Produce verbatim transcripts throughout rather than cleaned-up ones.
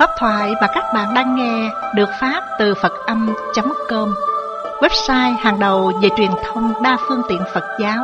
Pháp thoại mà các bạn đang nghe được phát từ Phật Âm chấm com, website hàng đầu về truyền thông đa phương tiện Phật giáo.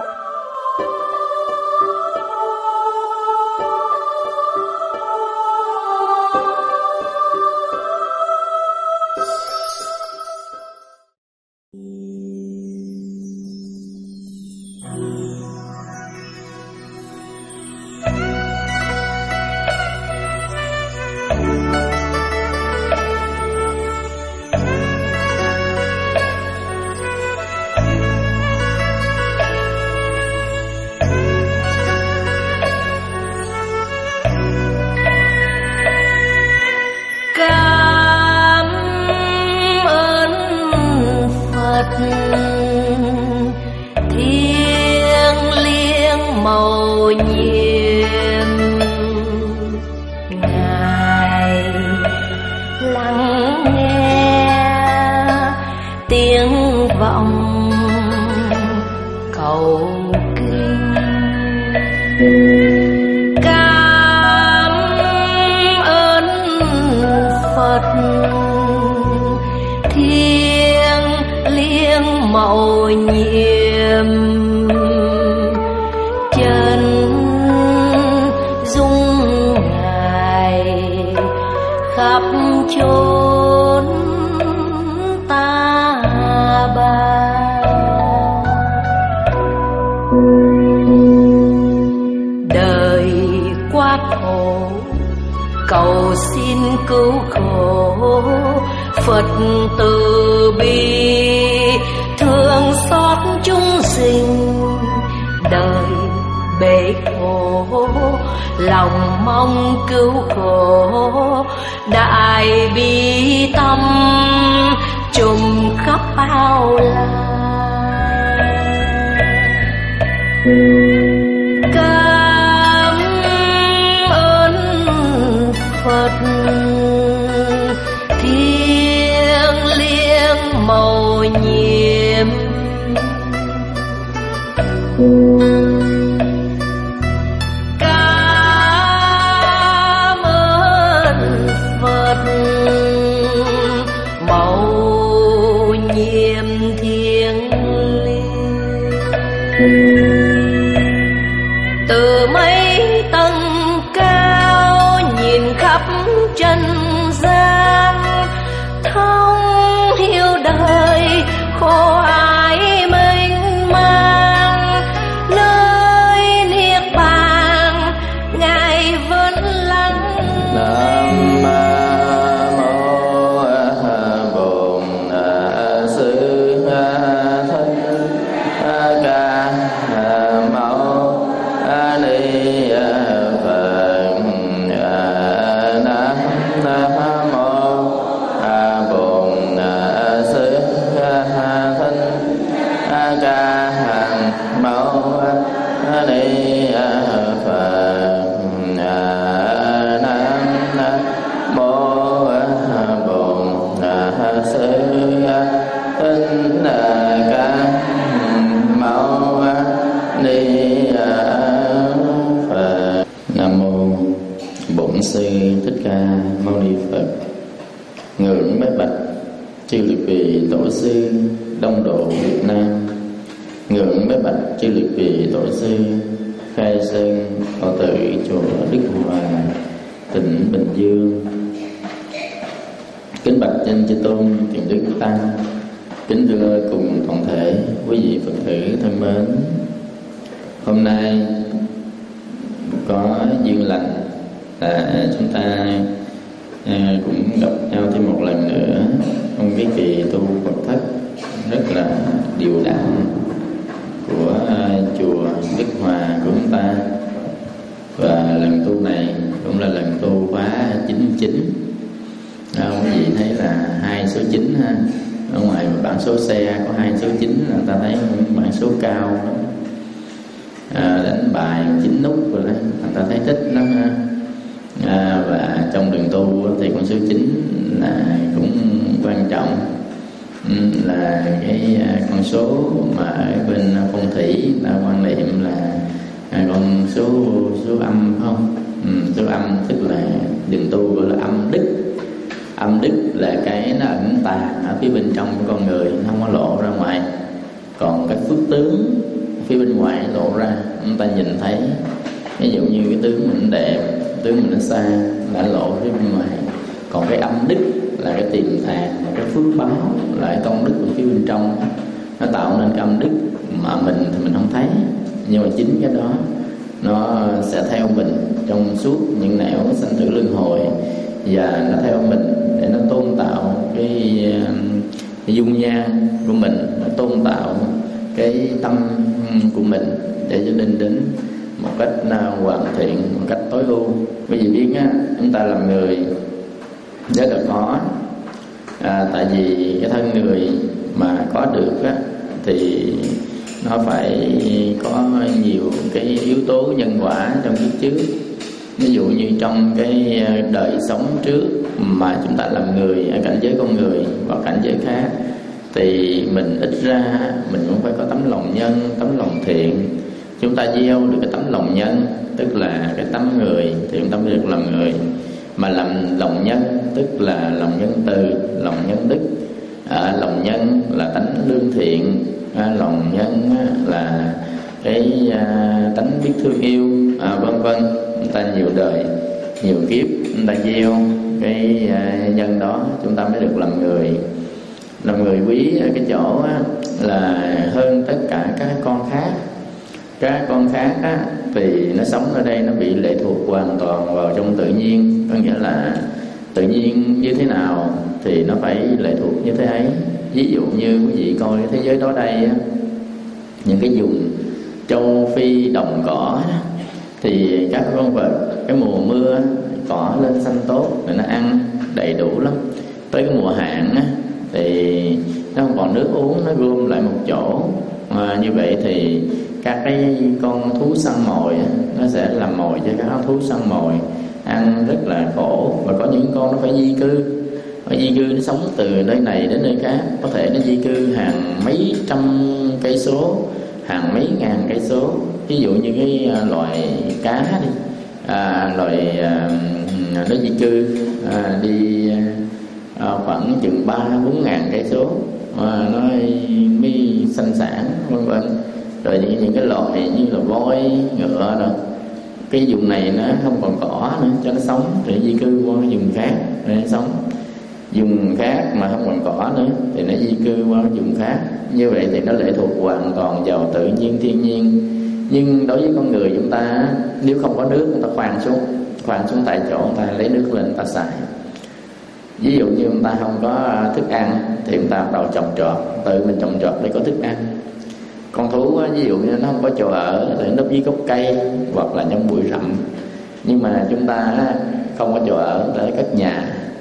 Số mà ở bên phong thủy ta quan niệm là con số số âm không? Ừ, số âm tức là đường tu gọi là âm đức. nó ẩn tàng ở phía bên trong của con người, nó không có lộ ra ngoài. Còn cái phước tướng phía bên ngoài lộ ra, chúng ta nhìn thấy. Ví dụ như cái tướng mình đẹp, tướng mình nó xa, đã lộ phía bên ngoài. Còn cái âm đức là cái tiềm tàng, cái phước báo là cái công đức của phía bên trong, nó tạo nên cái âm đức mà mình thì mình không thấy, nhưng mà chính cái đó nó sẽ theo mình trong suốt những nẻo sanh tử luân hồi, và nó theo mình để nó tôn tạo cái, cái dung nhan của mình, nó tôn tạo cái tâm của mình để cho nên đến một cách hoàn thiện, một cách tối ưu. Bởi vì biết á, chúng ta làm người rất là khó, à, tại vì cái thân người mà có được á, thì nó phải có nhiều cái yếu tố nhân quả trong kiếp trước. Ví dụ như trong cái đời sống trước mà chúng ta làm người ở cảnh giới con người và cảnh giới khác, thì mình ít ra mình cũng phải có tấm lòng nhân, tấm lòng thiện. Chúng ta gieo được cái tấm lòng nhân, tức là cái tấm người, thì chúng ta mới được làm người. Mà làm lòng nhân tức là lòng nhân từ, lòng nhân đức, à, lòng nhân là tánh lương thiện, à, lòng nhân là cái à, tánh biết thương yêu, à, vân vân. Chúng ta nhiều đời, nhiều kiếp chúng ta gieo cái à, nhân đó, chúng ta mới được làm người. Làm người quý ở cái chỗ á, là hơn tất cả các con khác. Các con khác á, thì nó sống ở đây nó bị lệ thuộc hoàn toàn vào trong tự nhiên. Có nghĩa là tự nhiên như thế nào thì nó phải lệ thuộc như thế ấy. Ví dụ như quý vị coi thế giới đó đây á, những cái vùng châu Phi đồng cỏ á, thì các con vật cái mùa mưa cỏ lên xanh tốt rồi nó ăn đầy đủ lắm. Tới cái mùa hạn á, thì nó không còn nước uống, nó gom lại một chỗ. À, như vậy thì các cái con thú săn mồi á, nó sẽ làm mồi cho các thú săn mồi, ăn rất là khổ. Và có những con nó phải di cư, nó di cư nó sống từ nơi này đến nơi khác, có thể nó di cư hàng mấy trăm cây số, hàng mấy ngàn cây số. Ví dụ như cái loài cá đi, à, loài à, nó di cư à, đi à, khoảng chừng ba bốn ngàn cây số à, nó mới sanh sản, vân vân. Rồi những, những cái loại như là voi, ngựa rồi, cái vùng này nó không còn cỏ nữa cho nó sống, thì di cư qua cái vùng khác để nó sống. Vùng khác mà không còn cỏ nữa thì nó di cư qua cái vùng khác. Như vậy thì nó lệ thuộc hoàn toàn vào tự nhiên, thiên nhiên. Nhưng đối với con người chúng ta, nếu không có nước, người ta khoan xuống khoan xuống tại chỗ, người ta lấy nước lên người ta xài. Ví dụ như người ta không có thức ăn thì người ta bắt đầu trồng trọt, tự mình trồng trọt để có thức ăn. Con thú ví dụ như nó không có chỗ ở thì nó núp dưới gốc cây hoặc là trong bụi rậm. Nhưng mà chúng ta không có chỗ ở để cất nhà.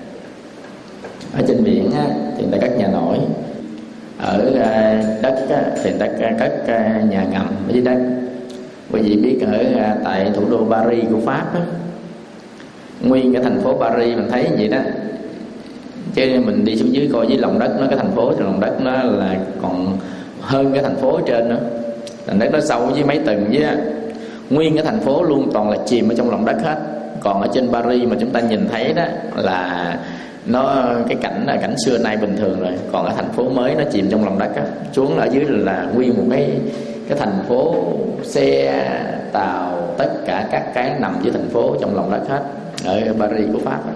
Ở trên biển thì người ta cất nhà nổi, ở đất thì người ta cất nhà ngầm ở dưới đất. Quý vị biết ở tại thủ đô Paris của Pháp á, nguyên cái thành phố Paris mình thấy vậy đó, chứ mình đi xuống dưới coi dưới lòng đất nó, cái thành phố trên lòng đất nó là còn hơn cái thành phố ở trên nữa. Thành đất nó sâu với mấy tầng với á, nguyên cái thành phố luôn toàn là chìm ở trong lòng đất hết. Còn ở trên Paris mà chúng ta nhìn thấy đó là nó cái cảnh là cảnh xưa nay bình thường rồi. Còn ở thành phố mới nó chìm trong lòng đất á, xuống ở dưới là nguyên một cái cái thành phố, xe tàu tất cả các cái nằm dưới thành phố trong lòng đất hết ở Paris của Pháp.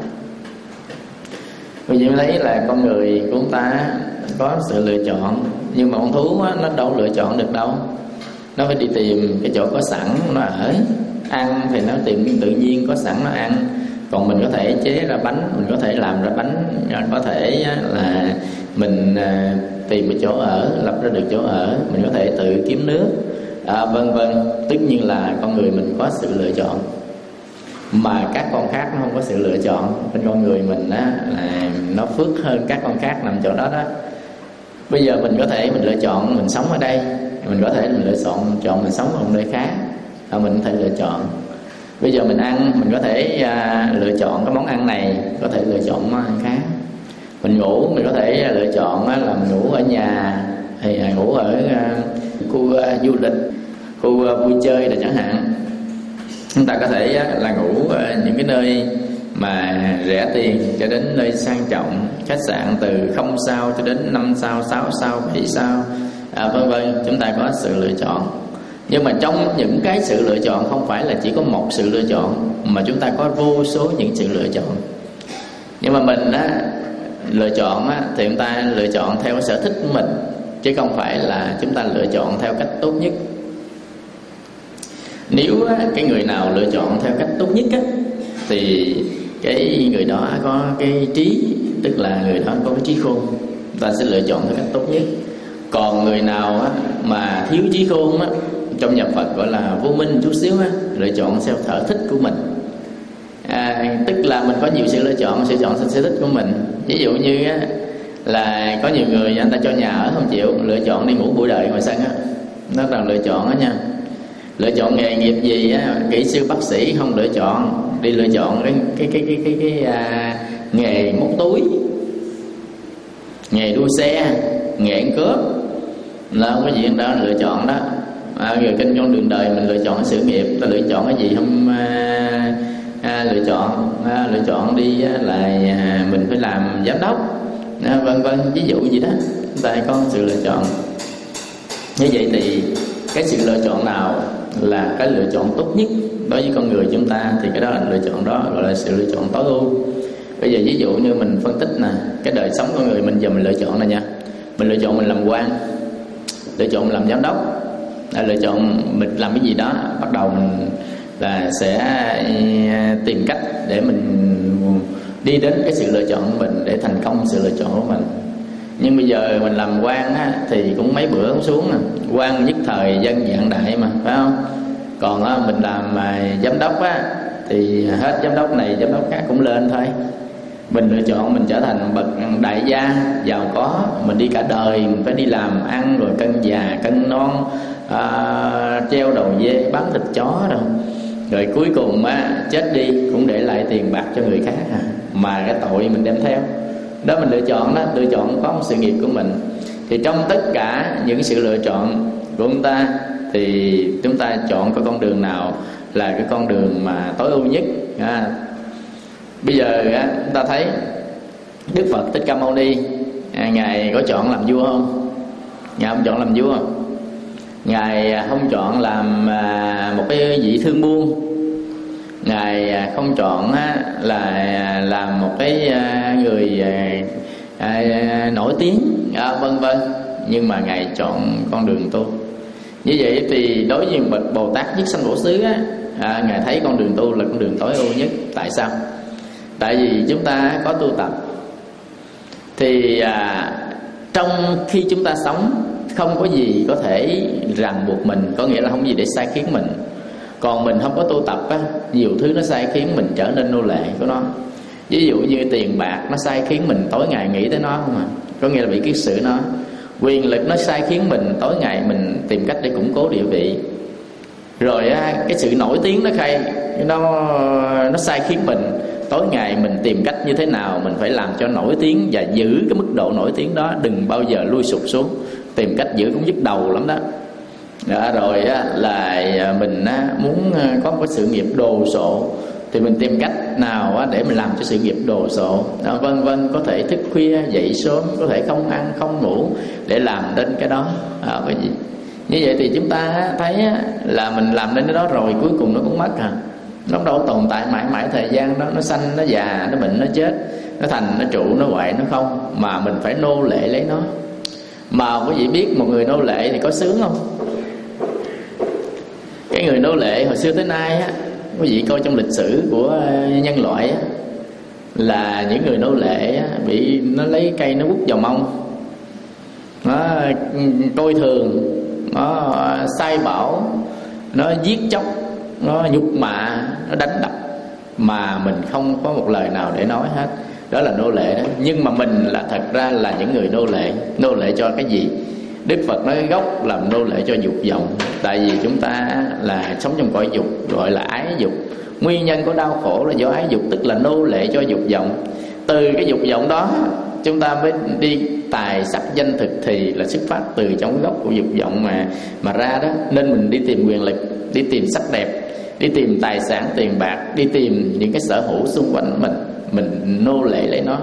Vì vậy thấy là con người của chúng ta có sự lựa chọn, nhưng mà con thú á, nó đâu lựa chọn được đâu. Nó phải đi tìm cái chỗ có sẵn nó ở. Ăn thì nó tìm tự nhiên có sẵn nó ăn. Còn mình có thể chế ra bánh, mình có thể làm ra bánh, có thể là mình tìm cái chỗ ở, lập ra được chỗ ở, mình có thể tự kiếm nước, à, vân vân. Tất nhiên là con người mình có sự lựa chọn, mà các con khác nó không có sự lựa chọn. Bên con người mình á, là nó phước hơn các con khác nằm chỗ đó đó. Bây giờ mình có thể mình lựa chọn mình sống ở đây, mình có thể mình lựa chọn chọn mình sống ở nơi khác, à, mình có thể lựa chọn. Bây giờ mình ăn, mình có thể à, lựa chọn cái món ăn này, có thể lựa chọn món ăn khác. Mình ngủ, mình có thể lựa chọn á, là mình ngủ ở nhà hay à, ngủ ở à, khu à, du lịch, khu à, vui chơi là chẳng hạn. Chúng ta có thể á, là ngủ ở những cái nơi mà rẻ tiền cho đến nơi sang trọng, khách sạn từ không sao cho đến năm sao, sáu sao, bảy sao, à, vân vân. Chúng ta có sự lựa chọn. Nhưng mà trong những cái sự lựa chọn không phải là chỉ có một sự lựa chọn, mà chúng ta có vô số những sự lựa chọn. Nhưng mà mình á, lựa chọn á, thì chúng ta lựa chọn theo cái sở thích của mình, chứ không phải là chúng ta lựa chọn theo cách tốt nhất. Nếu á, cái người nào lựa chọn theo cách tốt nhất á, thì cái người đó có cái trí, tức là người đó có cái trí khôn, ta sẽ lựa chọn theo cách tốt nhất. Còn người nào á, mà thiếu trí khôn á, trong nhà Phật gọi là vô minh chút xíu á, lựa chọn theo sở thích của mình. À, tức là mình có nhiều sự lựa chọn, sẽ chọn theo sở thích của mình. Ví dụ như á, là có nhiều người anh ta cho nhà ở không chịu, lựa chọn đi ngủ buổi đời ngoài sân á, đó là lựa chọn đó nha. Lựa chọn nghề nghiệp gì á, kỹ sư bác sĩ không lựa chọn, đi lựa chọn cái cái cái cái cái, cái, cái à, nghề móc túi, nghề đua xe, nghề ăn cướp, là không có gì đó lựa chọn đó. À, rồi trên con đường đời mình lựa chọn cái sự nghiệp, ta lựa chọn cái gì không à, à, lựa chọn à, lựa chọn đi á, là à, mình phải làm giám đốc, à, vân vân, ví dụ gì đó. Chúng ta có sự lựa chọn. Như vậy thì cái sự lựa chọn nào là cái lựa chọn tốt nhất đối với con người chúng ta, thì cái đó là lựa chọn đó gọi là sự lựa chọn tối ưu. Bây giờ ví dụ như mình phân tích nè, cái đời sống con người mình giờ mình lựa chọn này nha. Mình lựa chọn mình làm quan, lựa chọn mình làm giám đốc, à, lựa chọn mình làm cái gì đó, bắt đầu mình là sẽ tìm cách để mình đi đến cái sự lựa chọn của mình, để thành công sự lựa chọn của mình. Nhưng bây giờ mình làm quan á, thì cũng mấy bữa cũng xuống nè, quan nhất thời dân dạng đại mà, phải không? Còn á, mình làm mà giám đốc á, thì hết giám đốc này giám đốc khác cũng lên thôi. Mình lựa chọn mình trở thành bậc đại gia giàu có, mình đi cả đời mình phải đi làm ăn rồi cân già cân non, à, treo đầu dê bán thịt chó đâu, rồi cuối cùng á, chết đi cũng để lại tiền bạc cho người khác à. Mà cái tội mình đem theo đó. Mình lựa chọn đó, lựa chọn có một sự nghiệp của mình. Thì trong tất cả những sự lựa chọn của chúng ta, thì chúng ta chọn cái con đường nào là cái con đường mà tối ưu nhất à. Bây giờ á, chúng ta thấy Đức Phật Thích Ca Mâu Ni, à, Ngài có chọn làm vua không? Ngài không chọn làm vua. Ngài không chọn làm à, một cái vị thương buôn. Ngài không chọn á, là làm một cái à, người à, à, nổi tiếng, à, vân vân. Nhưng mà Ngài chọn con đường tu. Như vậy thì đối với bậc Bồ Tát Nhất Sanh Bổ Xứ á, à, Ngài thấy con đường tu là con đường tối ưu nhất. Tại sao? Tại vì chúng ta có tu tập, thì à, trong khi chúng ta sống không có gì có thể ràng buộc mình, có nghĩa là không có gì để sai khiến mình. Còn mình không có tu tập á, nhiều thứ nó sai khiến mình trở nên nô lệ của nó. Ví dụ như tiền bạc nó sai khiến mình tối ngày nghĩ tới nó không à, có nghĩa là bị kiết sử nó. Quyền lực nó sai khiến mình tối ngày mình tìm cách để củng cố địa vị. Rồi á, cái sự nổi tiếng nó khai nó nó sai khiến mình tối ngày mình tìm cách như thế nào mình phải làm cho nổi tiếng, và giữ cái mức độ nổi tiếng đó, đừng bao giờ lui sụp xuống. Tìm cách giữ cũng nhức đầu lắm đó. Đó, rồi á, là mình á, muốn có một cái sự nghiệp đồ sộ, thì mình tìm cách nào á, để mình làm cho sự nghiệp đồ sộ, đó, vân vân. Có thể thức khuya dậy sớm, có thể không ăn không ngủ để làm đến cái đó, à, cái gì. Như vậy thì chúng ta thấy á, là mình làm đến cái đó rồi cuối cùng nó cũng mất à. Nó đâu tồn tại mãi mãi thời gian đó. Nó sanh, nó già, nó bệnh, nó chết, nó thành, nó trụ, nó hoại, nó không. Mà mình phải nô lệ lấy nó. Mà quý vị biết một người nô lệ thì có sướng không? Cái người nô lệ hồi xưa tới nay á, quý vị coi trong lịch sử của nhân loại á, là những người nô lệ á, bị nó lấy cây nó quất vào mông, nó coi thường, nó sai bảo, nó giết chóc, nó nhục mạ, nó đánh đập, mà mình không có một lời nào để nói hết. Đó là nô lệ đó. Nhưng mà mình là thật ra là những người nô lệ. Nô lệ cho cái gì? Đức Phật nói gốc làm nô lệ cho dục vọng. Tại vì chúng ta là sống trong cõi dục, gọi là ái dục. Nguyên nhân của đau khổ là do ái dục, tức là nô lệ cho dục vọng. Từ cái dục vọng đó chúng ta mới đi tài sắc danh thực, thì là xuất phát từ trong gốc của dục vọng mà mà ra đó. Nên mình đi tìm quyền lực, đi tìm sắc đẹp, đi tìm tài sản tiền bạc, đi tìm những cái sở hữu xung quanh mình, mình nô lệ lấy nó.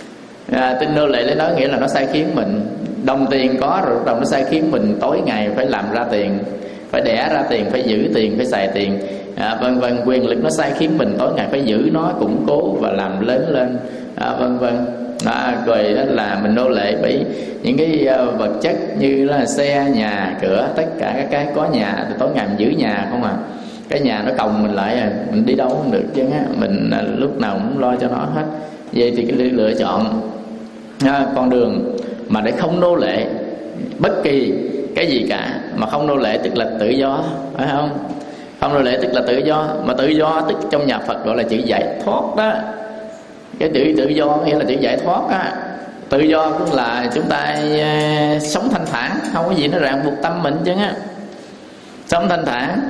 À, tin nô lệ lấy nó nghĩa là nó sai khiến mình. Đồng tiền có rồi đồng nó sai khiến mình tối ngày phải làm ra tiền, phải đẻ ra tiền, phải giữ tiền, phải xài tiền, à, vân vân. Quyền lực nó sai khiến mình tối ngày phải giữ nó, củng cố và làm lớn lên, à, vân vân. À, rồi đó là mình nô lệ bởi những cái uh, vật chất như là xe, nhà, cửa, tất cả các cái có nhà thì tối ngày mình giữ nhà không à. Cái nhà nó còng mình lại à, mình đi đâu không được chứ á, mình uh, lúc nào cũng lo cho nó hết. Vậy thì cái lựa chọn à, con đường mà để không nô lệ bất kỳ cái gì cả, mà không nô lệ tức là tự do, phải không? Không nô lệ tức là tự do, mà tự do tức trong nhà Phật gọi là chữ giải thoát đó. Cái chữ tự do nghĩa là chữ giải thoát á. Tự do cũng là chúng ta uh, sống thanh thản, không có gì nó ràng buộc tâm mình chứ á. Sống thanh thản.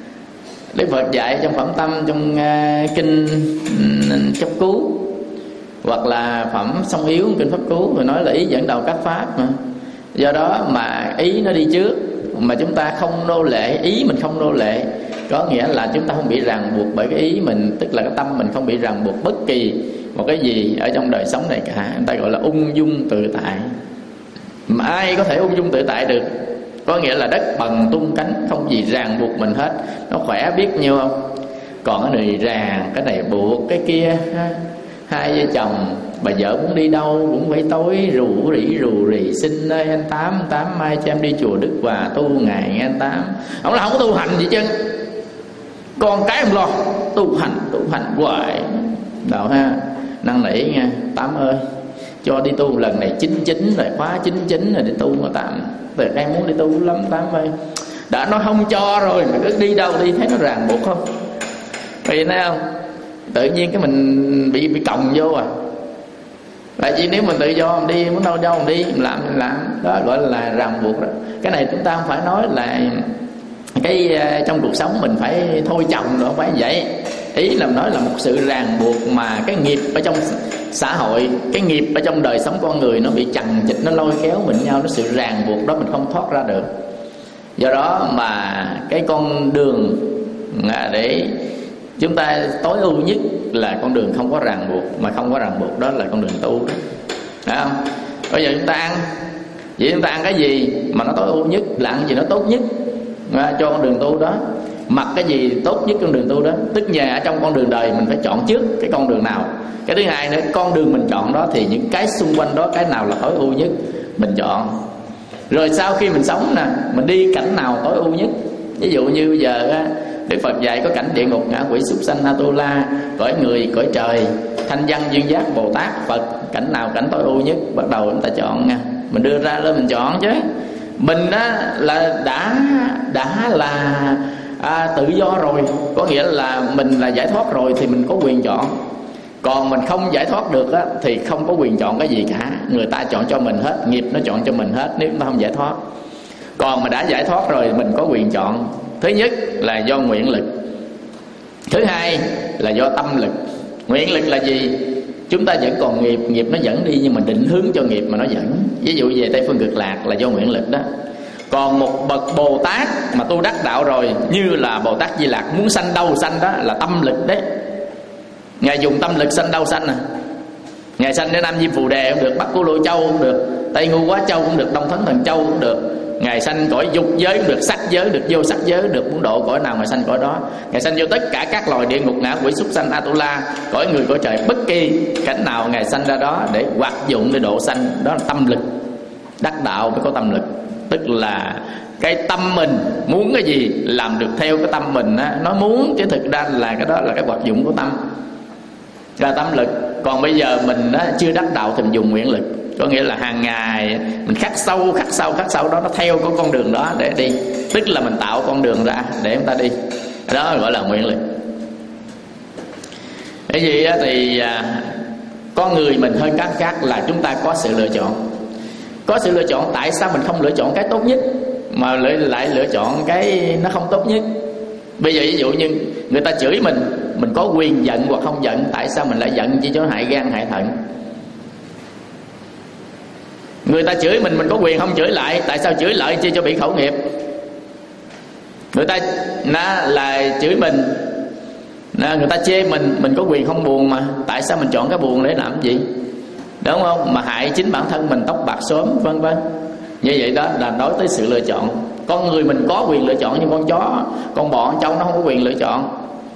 Đức Phật dạy trong Phẩm Tâm, trong uh, kinh um, Chấp Cứu, hoặc là Phẩm Song Yếu, kinh Pháp Cứu, người nói là ý dẫn đầu các pháp mà. Do đó mà ý nó đi trước, mà chúng ta không nô lệ, ý mình không nô lệ, có nghĩa là chúng ta không bị ràng buộc bởi cái ý mình, tức là cái tâm mình không bị ràng buộc bất kỳ một cái gì ở trong đời sống này cả. Người ta gọi là ung dung tự tại. Mà ai có thể ung dung tự tại được? Có nghĩa là đất bằng tung cánh, không gì ràng buộc mình hết. Nó khỏe biết nhiêu không? Còn cái này ràng, cái này buộc, cái kia. Hai vợ chồng, bà vợ muốn đi đâu cũng phải tối rủ rỉ rù rì: xin ơi anh Tám, Tám mai cho em đi chùa Đức Hòa tu ngày nghe anh Tám. Ông là không có tu hành gì chứ, con cái không lo, tu hành tu hành hoài. Đạo ha, năn nỉ nha: Tám ơi cho đi tu lần này chín chín rồi, khóa chín chín rồi đi tu mà Tám. Rồi em muốn đi tu lắm Tám ơi. Đã nói không cho rồi mà cứ đi đâu đi, thấy nó ràng buộc không? Vì thấy không? Tự nhiên cái mình bị bị còng vô à. Tại vì nếu mình tự do mình đi, muốn đâu đâu mình đi, mình làm mình làm, đó gọi là ràng buộc đó. Cái này chúng ta không phải nói là cái uh, trong cuộc sống mình phải thôi chồng rồi, không phải vậy. Ý là nói là một sự ràng buộc mà cái nghiệp ở trong xã hội, cái nghiệp ở trong đời sống con người nó bị chằng chịt, nó lôi kéo mình nhau, nó sự ràng buộc đó mình không thoát ra được. Do đó mà cái con đường để chúng ta tối ưu nhất là con đường không có ràng buộc, mà không có ràng buộc đó là con đường tu đó. Phải không? Bây giờ chúng ta ăn, vậy chúng ta ăn cái gì mà nó tối ưu nhất, là ăn gì nó tốt nhất cho con đường tu đó. Mặc cái gì tốt nhất con đường tu đó. Tức nhà ở trong con đường đời mình phải chọn trước cái con đường nào. Cái thứ hai nữa, con đường mình chọn đó thì những cái xung quanh đó, cái nào là tối ưu nhất mình chọn. Rồi sau khi mình sống nè, mình đi cảnh nào tối ưu nhất. Ví dụ như bây giờ á, Đức Phật dạy có cảnh địa ngục, ngạ quỷ, súc sanh, Atula, cõi người, cõi trời, thanh văn, duyên giác, Bồ Tát, Phật. Cảnh nào cảnh tối ưu nhất, bắt đầu chúng ta chọn nha. Mình đưa ra lên mình chọn chứ. Mình á là đã đã là à, tự do rồi, có nghĩa là mình là giải thoát rồi thì mình có quyền chọn. Còn mình không giải thoát được á thì không có quyền chọn cái gì cả. Người ta chọn cho mình hết, nghiệp nó chọn cho mình hết nếu chúng ta không giải thoát. Còn mà đã giải thoát rồi mình có quyền chọn. Thứ nhất là do nguyện lực, thứ hai là do tâm lực. Nguyện lực là gì? Chúng ta vẫn còn nghiệp, nghiệp nó dẫn đi nhưng mà định hướng cho nghiệp mà nó dẫn. Ví dụ về Tây Phương Cực Lạc là do nguyện lực đó. Còn một bậc Bồ Tát mà tu đắc đạo rồi, như là Bồ Tát Di Lặc, muốn sanh đâu sanh đó là tâm lực đấy. Ngài dùng tâm lực sanh đâu sanh à. Ngài sanh đến Nam Diêm Phù Đề cũng được, Bắc Cú Lô Châu cũng được, Tây Ngu Quá Châu cũng được, Đông Thấn Thần Châu cũng được. Ngài sanh cõi dục giới cũng được, sắc giới được, vô sắc giới được, muốn độ cõi nào Ngài sanh cõi đó. Ngài sanh vô tất cả các loài địa ngục, ngạ quỷ, súc sanh, Atula, cõi người, cõi trời, bất kỳ cảnh nào Ngài sanh ra đó để hoạt dụng để độ sanh. Đó là tâm lực. Đắc đạo mới có tâm lực. Tức là cái tâm mình muốn cái gì làm được theo cái tâm mình á, nó muốn, chứ thực ra là cái đó là cái hoạt dụng của tâm, là tâm lực. Còn bây giờ mình á, chưa đắc đạo thì mình dùng nguyện lực, có nghĩa là hàng ngày mình khắc sâu khắc sâu khắc sâu đó, nó theo cái con đường đó để đi. Tức là mình tạo con đường ra để chúng ta đi, đó gọi là nguyện lực. Cái gì á, thì à, con người mình hơn các khác là chúng ta có sự lựa chọn. Có sự lựa chọn, tại sao mình không lựa chọn cái tốt nhất mà lại, lại lựa chọn cái nó không tốt nhất? Bây giờ ví dụ như người ta chửi mình, mình có quyền giận hoặc không giận. Tại sao mình lại giận chỉ cho nó hại gan hại thận? Người ta chửi mình, mình có quyền không chửi lại. Tại sao chửi lại chỉ cho bị khẩu nghiệp? Người ta nó là chửi mình, nó, người ta chê mình, mình có quyền không buồn mà. Tại sao mình chọn cái buồn để làm gì, đúng không? Mà hại chính bản thân mình, tóc bạc sớm vân vân. Như vậy đó là nói tới sự lựa chọn. Con người mình có quyền lựa chọn, nhưng con chó, con bò, con trâu nó không có quyền lựa chọn.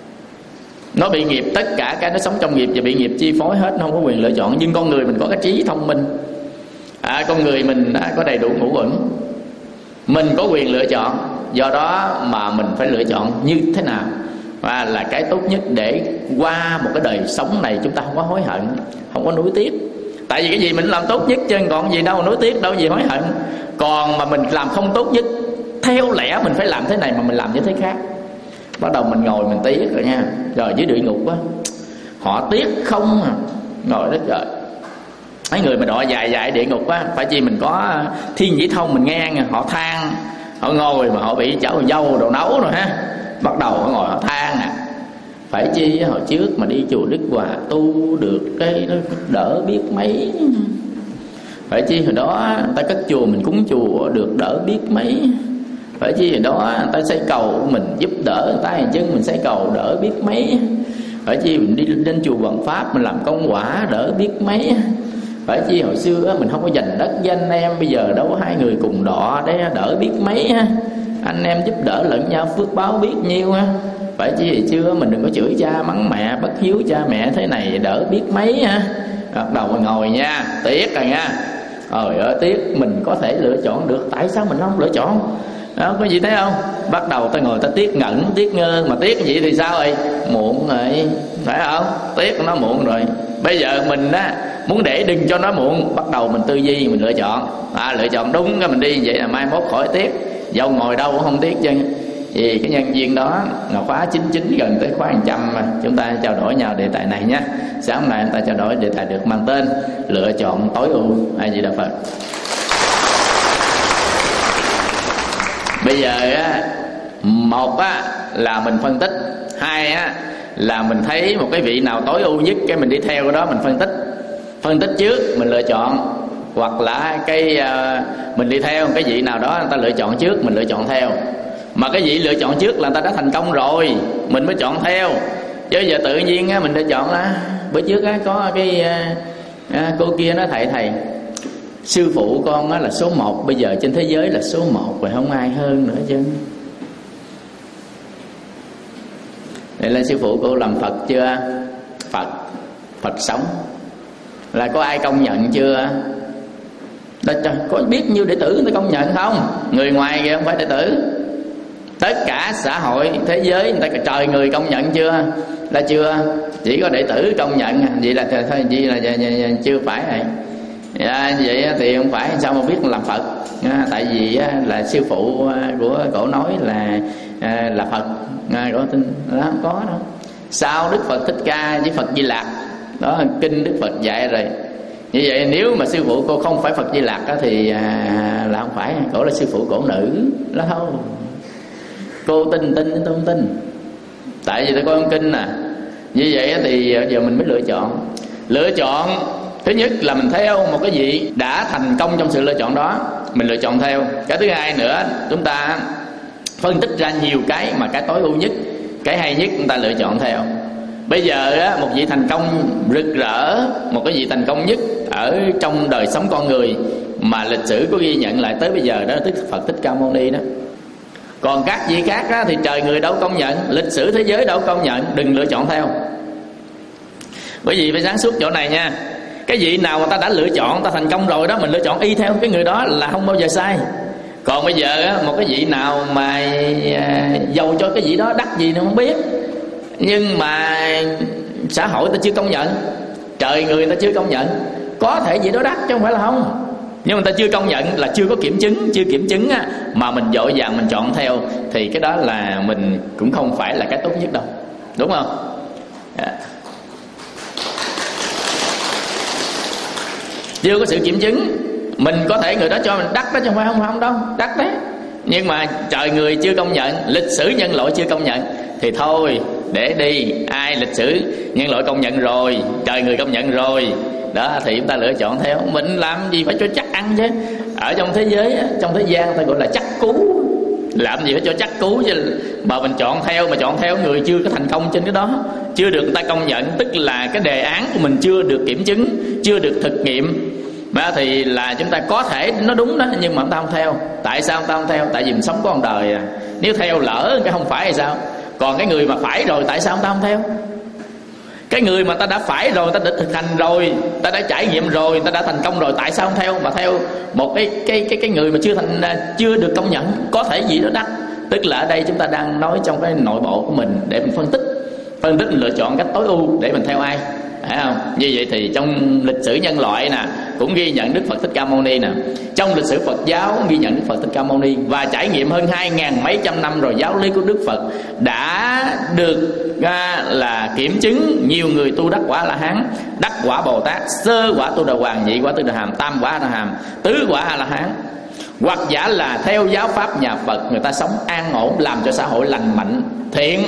Nó bị nghiệp, tất cả cái nó sống trong nghiệp và bị nghiệp chi phối hết, nó không có quyền lựa chọn. Nhưng con người mình có cái trí thông minh, à, con người mình đã có đầy đủ ngũ uẩn, mình có quyền lựa chọn. Do đó mà mình phải lựa chọn như thế nào và là cái tốt nhất để qua một cái đời sống này chúng ta không có hối hận, không có nuối tiếc. Tại vì cái gì mình làm tốt nhất chứ còn gì đâu nuối tiếc, đâu gì hối hận. Còn mà mình làm không tốt nhất, theo lẽ mình phải làm thế này mà mình làm như thế khác, bắt đầu mình ngồi mình tiếc rồi nha. Rồi dưới địa ngục á, họ tiếc không à, ngồi đó trời. Mấy người mà đọa dài dài địa ngục á, phải chi mình có thiên nhĩ thông mình nghe nghe họ than, họ ngồi mà họ bị chảo dâu đồ nấu rồi ha, bắt đầu họ ngồi họ than à. Phải chi hồi trước mà đi chùa Đức Hòa tu được cái nó đỡ biết mấy. Phải chi hồi đó ta cất chùa mình cúng chùa được đỡ biết mấy. Phải chi hồi đó ta xây cầu mình giúp đỡ người ta hành chân mình xây cầu đỡ biết mấy. Phải chi mình đi lên chùa Hoàng Pháp mình làm công quả đỡ biết mấy. Phải chi hồi xưa mình không có dành đất với anh em, bây giờ đâu có hai người cùng đọ để đỡ biết mấy ha. Anh em giúp đỡ lẫn nhau phước báo biết nhiêu ha. Phải chi hồi xưa mình đừng có chửi cha mắng mẹ, bất hiếu cha mẹ thế này đỡ biết mấy ha. Bắt đầu mình ngồi nha, tiếc rồi nha. Trời ơi tiếc, mình có thể lựa chọn được, tại sao mình không lựa chọn? Đó, có gì thấy không? Bắt đầu ta ngồi ta tiếc ngẩn, tiếc ngơ. Mà tiếc gì thì sao rồi? Muộn rồi, phải không? Tiếc nó muộn rồi. Bây giờ mình á, muốn để đừng cho nó muộn, bắt đầu mình tư duy, mình lựa chọn. À, lựa chọn đúng cái mình đi vậy là mai mốt khỏi tiếc. Dâu ngồi đâu cũng không tiếc chứ. Vì cái nhân viên đó là khóa chín chín gần tới khóa một trăm mà. Chúng ta trao đổi nhau đề tài này nhé. Sáng hôm nay chúng ta trao đổi đề tài được mang tên lựa chọn tối ưu. Ai Di Đà Phật. Bây giờ á, một á là mình phân tích, hai á là mình thấy một cái vị nào tối ưu nhất, cái mình đi theo cái đó mình phân tích. Phân tích trước mình lựa chọn, hoặc là cái uh, mình đi theo cái vị nào đó người ta lựa chọn trước mình lựa chọn theo. Mà cái vị lựa chọn trước là người ta đã thành công rồi mình mới chọn theo. Chứ giờ tự nhiên á mình đã chọn lá. Bữa trước á có cái uh, uh, cô kia nói thầy thầy sư phụ con á là số một bây giờ trên thế giới, là số một rồi, không ai hơn nữa chứ. Vậy là sư phụ cô làm Phật chưa? Phật, Phật sống. Là có ai công nhận chưa? Đó, có biết nhiêu đệ tử người ta công nhận không? Người ngoài kìa không phải đệ tử. Tất cả xã hội, thế giới người ta trời người công nhận chưa? Là chưa. Chỉ có đệ tử công nhận. Vậy là thôi, vậy là, là, là, là chưa phải rồi. À, vậy thì không phải sao mà biết làm Phật à, tại vì á, là sư phụ của cổ nói là à, là Phật à, cổ tin đó, không có đâu. Sau Đức Phật Thích Ca với Phật Di Lặc đó, kinh Đức Phật dạy rồi. Như vậy nếu mà sư phụ cô không phải Phật Di Lặc đó, thì à, là không phải, cổ là sư phụ cổ nữ đó không. Cô tin tin tôi không tin, tại vì tôi coi kinh nè. Như vậy thì giờ mình mới lựa chọn. Lựa chọn thứ nhất là mình theo một cái gì đã thành công trong sự lựa chọn đó, mình lựa chọn theo. Cái thứ hai nữa, chúng ta phân tích ra nhiều cái mà cái tối ưu nhất, cái hay nhất chúng ta lựa chọn theo. Bây giờ á, một vị thành công rực rỡ, một cái vị thành công nhất ở trong đời sống con người mà lịch sử có ghi nhận lại tới bây giờ đó là Đức Phật Thích Ca Mâu Ni đó. Còn các vị khác á, thì trời người đâu công nhận, lịch sử thế giới đâu công nhận, đừng lựa chọn theo. Bởi vì phải sáng suốt chỗ này nha. Cái vị nào mà ta đã lựa chọn, ta thành công rồi đó, mình lựa chọn y theo cái người đó là không bao giờ sai. Còn bây giờ á, một cái vị nào mà à, giàu cho cái vị đó đắt gì nó không biết, nhưng mà xã hội ta chưa công nhận, trời người ta chưa công nhận. Có thể vị đó đắt chứ không phải là không, nhưng mà ta chưa công nhận là chưa có kiểm chứng. Chưa kiểm chứng á, mà mình vội vàng mình chọn theo thì cái đó là mình cũng không phải là cái tốt nhất đâu, đúng không? Yeah. Chưa có sự kiểm chứng, mình có thể người đó cho mình đắt đó chứ không phải không không đâu, đắt đấy. Nhưng mà trời người chưa công nhận, lịch sử nhân loại chưa công nhận thì thôi để đi. Ai lịch sử nhân loại công nhận rồi, trời người công nhận rồi đó thì chúng ta lựa chọn theo. Mình làm gì phải cho chắc ăn chứ. Ở trong thế giới, trong thế gian ta gọi là chắc cú, làm gì hết cho chắc cú chứ. Mà mình chọn theo mà chọn theo người chưa có thành công trên cái đó, chưa được người ta công nhận, tức là cái đề án của mình chưa được kiểm chứng, chưa được thực nghiệm, mà thì là chúng ta có thể nó đúng đó, nhưng mà chúng ta không theo. Tại sao chúng ta không theo? Tại vì mình sống có một đời à. Nếu theo lỡ cái không phải thì sao? Còn cái người mà phải rồi tại sao chúng ta không theo? Cái người mà ta đã phải rồi, ta đã thực hành rồi, ta đã trải nghiệm rồi, ta đã thành công rồi, tại sao không theo? Mà theo một cái cái cái cái người mà chưa thành chưa được công nhận, có thể gì đó đắc. Tức là ở đây chúng ta đang nói trong cái nội bộ của mình để mình phân tích, phân tích mình lựa chọn cách tối ưu để mình theo ai, phải không? Như vậy thì trong lịch sử nhân loại nè cũng ghi nhận Đức Phật Thích Ca Mâu Ni nè, trong lịch sử Phật giáo cũng ghi nhận Đức Phật Thích Ca Mâu Ni, và trải nghiệm hơn hai ngàn mấy trăm năm rồi, giáo lý của Đức Phật đã được à, là kiểm chứng. Nhiều người tu đắc quả A La Hán, đắc quả Bồ Tát, sơ quả Tu Đà Hoàng, nhị quả Tu Đà Hàm, tam quả A La Hàm, tứ quả A La Hán. Hoặc giả là theo giáo pháp nhà Phật, người ta sống an ổn, làm cho xã hội lành mạnh, thiện,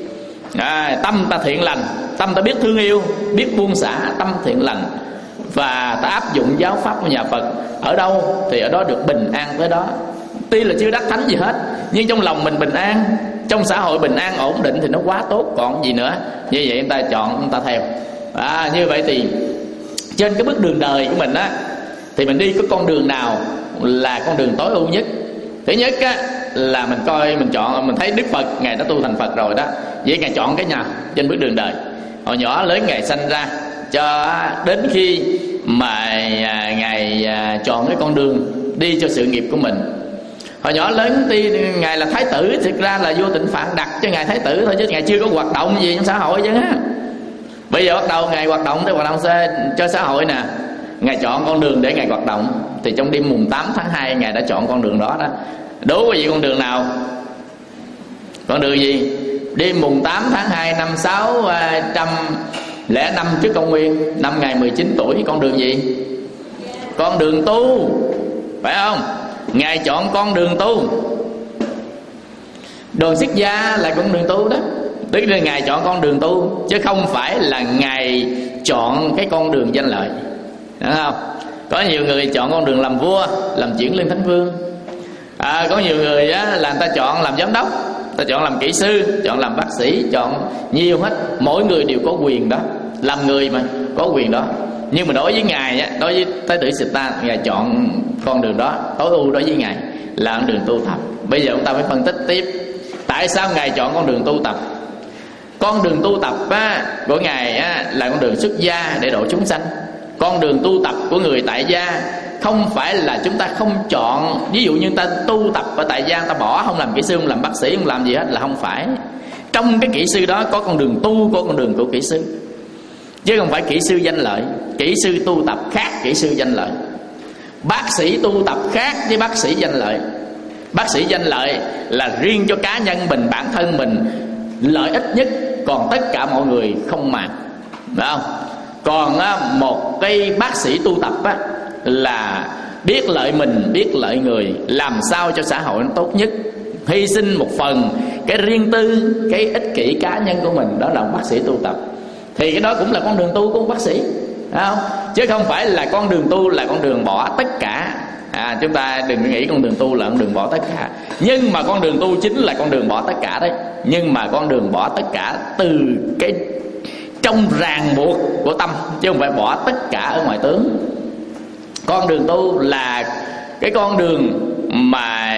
à, tâm ta thiện lành, tâm ta biết thương yêu, biết buông xả, tâm thiện lành, và ta áp dụng giáo pháp của nhà Phật ở đâu thì ở đó được bình an tới đó. Tuy là chưa đắc thánh gì hết, nhưng trong lòng mình bình an, trong xã hội bình an ổn định thì nó quá tốt còn gì nữa. Như vậy người ta chọn, người ta theo. À, như vậy thì trên cái bước đường đời của mình á, thì mình đi có con đường nào là con đường tối ưu nhất? Thứ nhất á, là mình coi, mình chọn, mình thấy Đức Phật Ngài đã tu thành Phật rồi đó, vậy Ngài chọn cái nào trên bước đường đời? Hồi nhỏ lớn Ngài sanh ra cho đến khi mà Ngài chọn cái con đường đi cho sự nghiệp của mình. Hồi nhỏ lớn thì Ngài là Thái tử, thực ra là vua Tịnh Phạn đặt cho Ngài Thái tử thôi, chứ Ngài chưa có hoạt động gì trong xã hội chứ á. Bây giờ bắt đầu Ngài hoạt động để hoạt động cho xã hội nè, Ngài chọn con đường để Ngài hoạt động. Thì trong đêm mùng tám tháng hai Ngài đã chọn con đường đó đó. Đố quý vị con đường nào? Con đường gì? Đêm mùng tám tháng hai năm sáu trăm lẻ năm trước công nguyên, năm Ngài mười chín tuổi. Con đường gì? Con đường tu, phải không? Ngài chọn con đường tu. Đoàn Xuất Gia là con đường tu đó, tức là Ngài chọn con đường tu, chứ không phải là Ngài chọn cái con đường danh lợi, đúng không? Có nhiều người chọn con đường làm vua, làm chuyển lương thánh vương. À, có nhiều người á, là người ta chọn làm giám đốc, ta chọn làm kỹ sư, chọn làm bác sĩ, chọn nhiều hết. Mỗi người đều có quyền đó, làm người mà có quyền đó. Nhưng mà đối với Ngài á, đối với Thái tử Siddhartha, Ngài chọn con đường đó tối ưu đối với Ngài là con đường tu tập. Bây giờ chúng ta phải phân tích tiếp tại sao Ngài chọn con đường tu tập. Con đường tu tập á, của Ngài á, là con đường xuất gia để độ chúng sanh. Con đường tu tập của người tại gia không phải là chúng ta không chọn. Ví dụ như ta tu tập ở tại gia, ta bỏ không làm kỹ sư, không làm bác sĩ, không làm gì hết, là không phải. Trong cái kỹ sư đó có con đường tu, có con đường của kỹ sư, chứ không phải kỹ sư danh lợi. Kỹ sư tu tập khác kỹ sư danh lợi. Bác sĩ tu tập khác với bác sĩ danh lợi. Bác sĩ danh lợi là riêng cho cá nhân mình, bản thân mình lợi ích nhất, còn tất cả mọi người không màng, phải không? Còn á, một cái bác sĩ tu tập á, là biết lợi mình, biết lợi người, làm sao cho xã hội nó tốt nhất, hy sinh một phần cái riêng tư, cái ích kỷ cá nhân của mình. Đó là bác sĩ tu tập. Thì cái đó cũng là con đường tu của bác sĩ, phải không? Chứ không phải là con đường tu là con đường bỏ tất cả. À, chúng ta đừng nghĩ con đường tu là con đường bỏ tất cả. Nhưng mà con đường tu chính là con đường bỏ tất cả đấy. Nhưng mà con đường bỏ tất cả từ cái trong ràng buộc của tâm, chứ không phải bỏ tất cả ở ngoài tướng. Con đường tu là cái con đường mà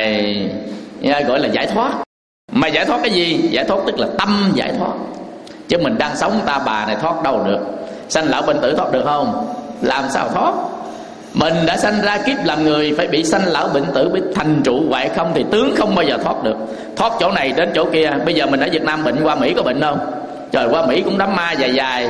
gọi là giải thoát. Mà giải thoát cái gì? Giải thoát tức là tâm giải thoát. Chứ mình đang sống ta bà này thoát đâu được. Sanh lão bệnh tử thoát được không? Làm sao thoát? Mình đã sanh ra kiếp làm người, phải bị sanh lão bệnh tử, bị thành trụ hoại không, thì tướng không bao giờ thoát được. Thoát chỗ này đến chỗ kia. Bây giờ mình ở Việt Nam bệnh, qua Mỹ có bệnh không? Trời, qua Mỹ cũng đám ma dài dài,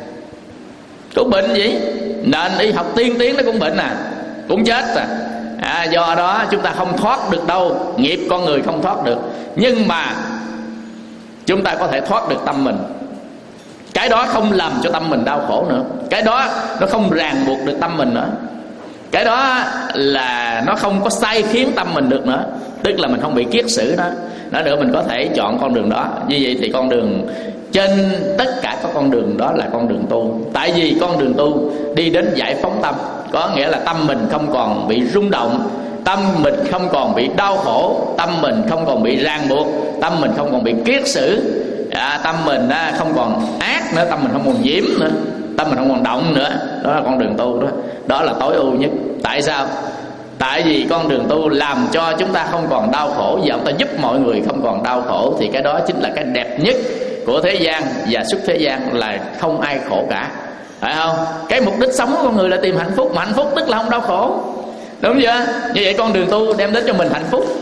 cũng bệnh gì? Nền y học tiên tiến nó cũng bệnh à, cũng chết à. À, do đó chúng ta không thoát được đâu. Nghiệp con người không thoát được. Nhưng mà chúng ta có thể thoát được tâm mình. Cái đó không làm cho tâm mình đau khổ nữa. Cái đó nó không ràng buộc được tâm mình nữa. Cái đó là nó không có sai khiến tâm mình được nữa. Tức là mình không bị kiết sử đó. Đó nữa, mình có thể chọn con đường đó. Như vậy thì con đường trên tất cả các con đường đó là con đường tu. Tại vì con đường tu đi đến giải phóng tâm, có nghĩa là tâm mình không còn bị rung động tâm mình không còn bị đau khổ, tâm mình không còn bị ràng buộc, tâm mình không còn bị kiết sử, à, tâm mình á, không còn ác nữa, tâm mình không còn nhiễm nữa, tâm mình không còn động nữa. Đó là con đường tu đó. Đó là tối ưu nhất. Tại sao? Tại vì con đường tu làm cho chúng ta không còn đau khổ, và ông ta giúp mọi người không còn đau khổ. Thì cái đó chính là cái đẹp nhất của thế gian, và suốt thế gian là không ai khổ cả, phải không? Cái mục đích sống của con người là tìm hạnh phúc, mà hạnh phúc tức là không đau khổ, đúng chưa? Như vậy con đường tu đem đến cho mình hạnh phúc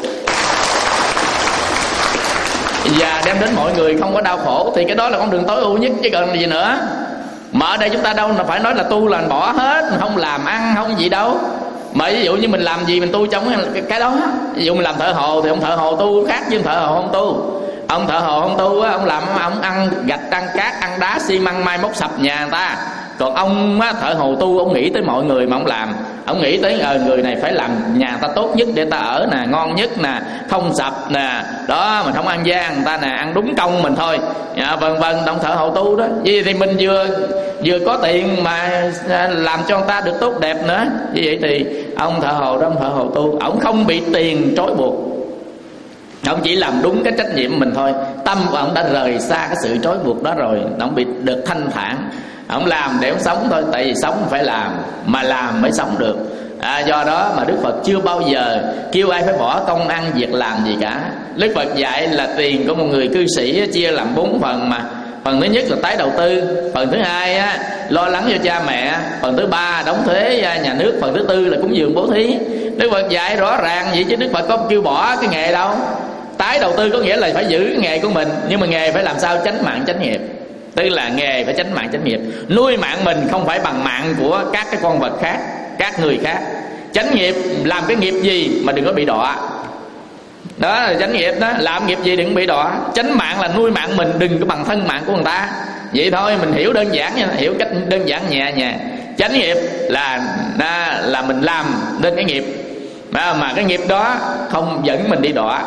và đem đến mọi người không có đau khổ, thì cái đó là con đường tối ưu nhất, chứ còn gì nữa. Mà ở đây chúng ta đâu là phải nói là tu là bỏ hết, không làm ăn không gì đâu. Mà ví dụ như mình làm gì mình tu trong cái đó. Ví dụ mình làm thợ hồ thì ông thợ hồ tu khác với ông thợ hồ không tu. Ông thợ hồ không tu á, ông làm ông ăn gạch ăn cát ăn đá xi măng mai mốt sập nhà người ta. Còn ông á, thợ hồ tu ông nghĩ tới mọi người mà ông làm. Ông nghĩ tới ờ, người này phải làm nhà người ta tốt nhất để ta ở nè, ngon nhất nè, không sập nè, đó, mình không ăn gian người ta nè, ăn đúng công mình thôi, à, vân vân. Ông thợ hồ tu đó, vì thì mình vừa vừa có tiền mà làm cho người ta được tốt đẹp nữa. Như vậy thì ông thợ hồ đó, ông thợ hồ tu, ông không bị tiền trói buộc, ông chỉ làm đúng cái trách nhiệm mình thôi. Tâm của ông đã rời xa cái sự trói buộc đó rồi, ông bị được thanh thản. Ông làm để ông sống thôi, tại vì sống phải làm, mà làm mới sống được. À, do đó mà Đức Phật chưa bao giờ kêu ai phải bỏ công ăn việc làm gì cả. Đức Phật dạy là tiền của một người cư sĩ chia làm bốn phần mà. Phần thứ nhất là tái đầu tư, phần thứ hai á, lo lắng cho cha mẹ, phần thứ ba đóng thuế nhà nước, phần thứ tư là cúng dường bố thí. Đức Phật dạy rõ ràng vậy chứ Đức Phật có kêu bỏ cái nghề đâu. Tái đầu tư có nghĩa là phải giữ cái nghề của mình, nhưng mà nghề phải làm sao chánh mạng chánh nghiệp. Tức là nghề phải chánh mạng chánh nghiệp, nuôi mạng mình không phải bằng mạng của các cái con vật khác, các người khác. Chánh nghiệp làm cái nghiệp gì mà đừng có bị đọa. Đó là chánh nghiệp đó, làm nghiệp gì đừng bị đọa. Chánh mạng là nuôi mạng mình, đừng có bằng thân mạng của người ta. Vậy thôi, mình hiểu đơn giản nha, hiểu cách đơn giản nhẹ nhàng. Chánh nghiệp là là mình làm nên cái nghiệp mà, mà cái nghiệp đó không dẫn mình đi đọa.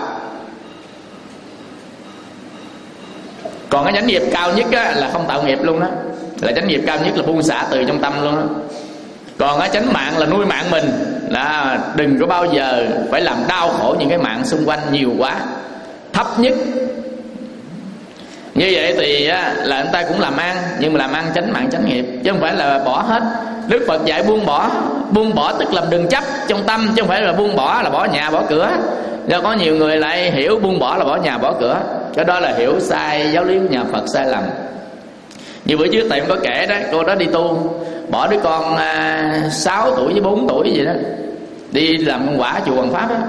Còn cái chánh nghiệp cao nhất á, là không tạo nghiệp luôn đó, là chánh nghiệp cao nhất là buông xả từ trong tâm luôn đó. Còn cái chánh mạng là nuôi mạng mình, là đừng có bao giờ phải làm đau khổ những cái mạng xung quanh nhiều quá. Thấp nhất như vậy thì á, là người ta cũng làm ăn, nhưng mà làm ăn chánh mạng chánh nghiệp, chứ không phải là bỏ hết. Đức Phật dạy buông bỏ. Buông bỏ tức là đừng chấp trong tâm, chứ không phải là buông bỏ là bỏ nhà bỏ cửa. Do có nhiều người lại hiểu buông bỏ là bỏ nhà bỏ cửa, cái đó là hiểu sai giáo lý của nhà Phật, sai lầm. Như bữa trước tiệm có kể đó, cô đó đi tu, bỏ đứa con à, sáu tuổi với bốn tuổi gì đó, đi làm công quả chùa Hoàng Pháp đó.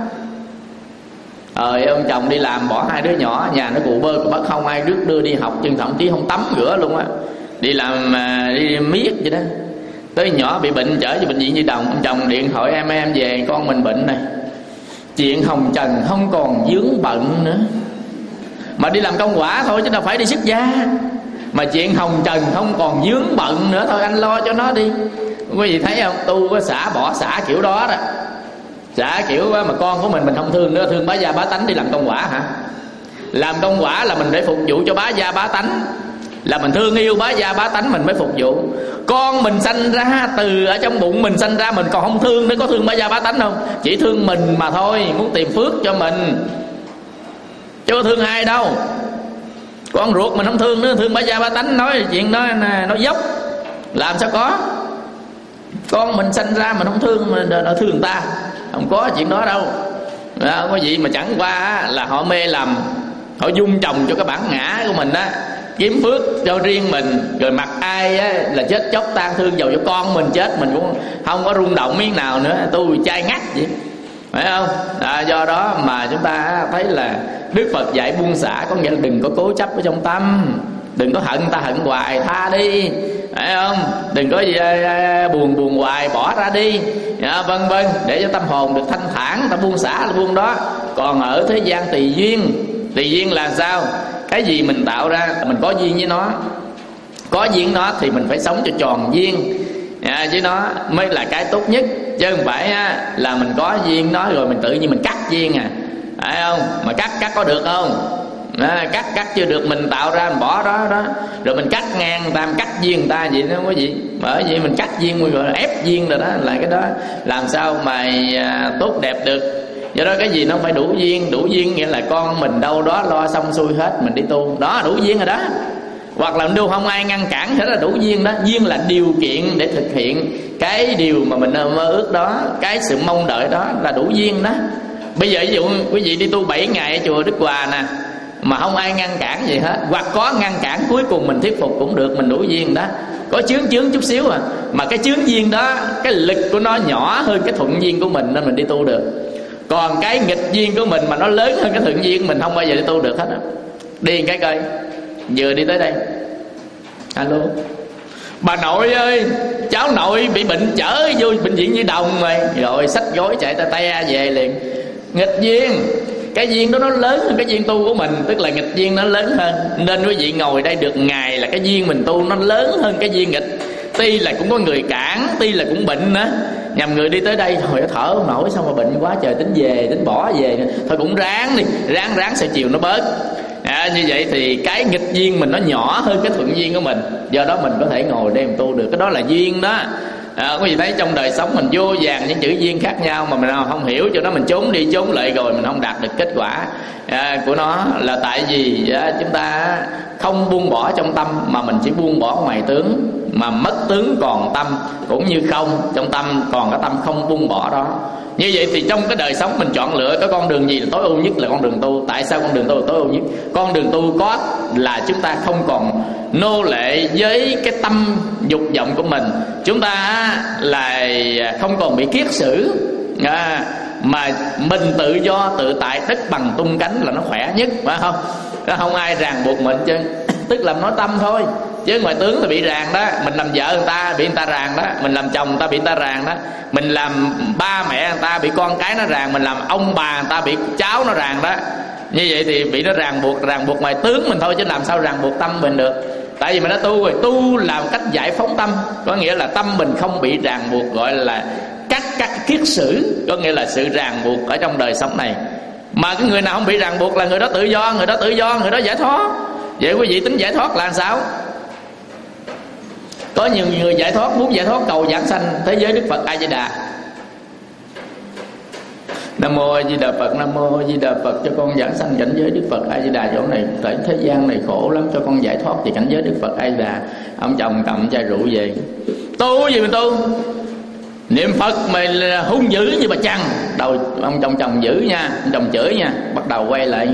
Ờ ông chồng đi làm bỏ hai đứa nhỏ, nhà nó cụ bơ cụ bắt không ai rước đưa đi học, chân thậm chí không tắm rửa luôn á. Đi làm à, đi miết vậy đó. Tới nhỏ bị bệnh chở cho bệnh viện Nhi Đồng, ông chồng điện thoại em em về con mình bệnh này. Chuyện hồng trần không còn vướng bận nữa. Mà đi làm công quả thôi chứ đâu phải đi xuất gia. Mà chuyện hồng trần không còn vướng bận nữa, thôi anh lo cho nó đi. Quý vị thấy không, tu có xả bỏ xả kiểu đó đó. Xả kiểu mà con của mình mình không thương nữa, thương bá gia bá tánh đi làm công quả hả? Làm công quả là mình để phục vụ cho bá gia bá tánh, là mình thương yêu bá gia bá tánh mình mới phục vụ. Con mình sanh ra, từ ở trong bụng mình sanh ra mình còn không thương nữa, có thương bá gia bá tánh không? Chỉ thương mình mà thôi, muốn tìm phước cho mình, chứ có thương ai đâu. Con ruột mình không thương nữa, thương bá gia bá tánh, nói chuyện đó nó dốc, làm sao có. Con mình sanh ra mình không thương, mà đòi thương người ta, không có chuyện đó đâu. Không có gì, mà chẳng qua là họ mê lầm, họ dung trồng cho cái bản ngã của mình á, kiếm phước cho riêng mình, rồi mặc ai á, là chết chóc tan thương, dầu cho con mình chết mình cũng không có rung động miếng nào nữa, tôi chai ngắt vậy, phải không? À, do đó mà chúng ta thấy là Đức Phật dạy buông xả, có nghĩa là đừng có cố chấp ở trong tâm, đừng có hận ta hận hoài, tha đi, phải không? Đừng có buồn buồn hoài, bỏ ra đi, à, vân vân, để cho tâm hồn được thanh thản, ta buông xả là buông đó. Còn ở thế gian tùy duyên, tùy duyên là sao? Cái gì mình tạo ra mình có duyên với nó, có duyên nó thì mình phải sống cho tròn duyên, à, với nó mới là cái tốt nhất. Chứ không phải á, là mình có duyên nó rồi mình tự nhiên mình cắt duyên à, phải không? Mà cắt cắt có được không? À, cắt cắt chưa được mình tạo ra mình bỏ đó đó, rồi mình cắt ngang người ta, mình cắt duyên người ta vậy nó không có gì. Bởi vì mình cắt duyên mình gọi là ép duyên rồi đó, là cái đó làm sao mà à, tốt đẹp được. Do đó cái gì nó phải đủ duyên. Đủ duyên nghĩa là con mình đâu đó lo xong xuôi hết mình đi tu, đó đủ duyên rồi đó. Hoặc là đâu không ai ngăn cản hết là đủ duyên đó. Duyên là điều kiện để thực hiện cái điều mà mình mơ ước đó, cái sự mong đợi đó là đủ duyên đó. Bây giờ ví dụ quý vị đi tu bảy ngày ở chùa Đức Hòa nè, mà không ai ngăn cản gì hết, hoặc có ngăn cản cuối cùng mình thuyết phục cũng được, mình đủ duyên đó. Có chướng chướng chút xíu à, mà cái chướng duyên đó cái lực của nó nhỏ hơn cái thuận duyên của mình nên mình đi tu được. Còn cái nghịch duyên của mình mà nó lớn hơn cái thuận duyên của mình không bao giờ đi tu được hết á. Đi cái coi, vừa đi tới đây, alo bà nội ơi, cháu nội bị bệnh chở vô bệnh viện Nhi Đồng rồi, rồi xách gối chạy ta te về liền. Nghịch duyên, cái duyên đó nó lớn hơn cái duyên tu của mình, tức là nghịch duyên nó lớn hơn. Nên quý vị ngồi đây được ngày là cái duyên mình tu nó lớn hơn cái duyên nghịch. Tuy là cũng có người cản, tuy là cũng bệnh á, nhằm người đi tới đây thôi thở không nổi, sao mà bệnh quá trời, tính về tính bỏ về thôi cũng ráng đi, ráng ráng sẽ chiều nó bớt. À, như vậy thì cái nghịch duyên mình nó nhỏ hơn cái thuận duyên của mình, do đó mình có thể ngồi đây mình tu được, cái đó là duyên đó. À, quý vị thấy trong đời sống mình vô vàn những chữ duyên khác nhau mà mình không hiểu, cho đó mình trốn đi trốn lại rồi mình không đạt được kết quả à, của nó là tại vì à, chúng ta không buông bỏ trong tâm, mà mình chỉ buông bỏ ngoài tướng, mà mất tướng còn tâm, cũng như không trong tâm còn cái tâm không buông bỏ đó. Như vậy thì trong cái đời sống mình chọn lựa cái con đường gì là tối ưu nhất là con đường tu. Tại sao con đường tu là tối ưu nhất? Con đường tu có là chúng ta không còn nô lệ với cái tâm dục vọng của mình, chúng ta là không còn bị kiết sử à, mà mình tự do tự tại, đất bằng tung cánh là nó khỏe nhất, phải không? Nó không ai ràng buộc mình chứ. Tức là nói tâm thôi, chứ ngoài tướng thì bị ràng đó. Mình làm vợ người ta bị người ta ràng đó, mình làm chồng người ta bị người ta ràng đó, mình làm ba mẹ người ta bị con cái nó ràng, mình làm ông bà người ta bị cháu nó ràng đó. Như vậy thì bị nó ràng buộc, ràng buộc ngoài tướng mình thôi, chứ làm sao ràng buộc tâm mình được. Tại vì mình đã tu rồi, tu là một cách giải phóng tâm, có nghĩa là tâm mình không bị ràng buộc, gọi là cắt cắt kiết sử, có nghĩa là sự ràng buộc ở trong đời sống này. Mà cái người nào không bị ràng buộc là người đó tự do, người đó tự do, người đó giải thoát. Vậy quý vị tính giải thoát là làm sao? Có nhiều người giải thoát, muốn giải thoát cầu giảng sanh thế giới Đức Phật A Di Đà. Nam mô A Di Đà Phật, Nam mô A Di Đà Phật, cho con giảng sanh cảnh giới Đức Phật A Di Đà. Chỗ này tại thế gian này khổ lắm, cho con giải thoát về cảnh giới Đức Phật A Di Đà. Ông chồng cầm chai rượu về, tu gì mình tu? Niệm Phật mày là hung dữ như bà chằn. Đầu ông chồng chồng dữ nha, ông chồng chửi nha, bắt đầu quay lại.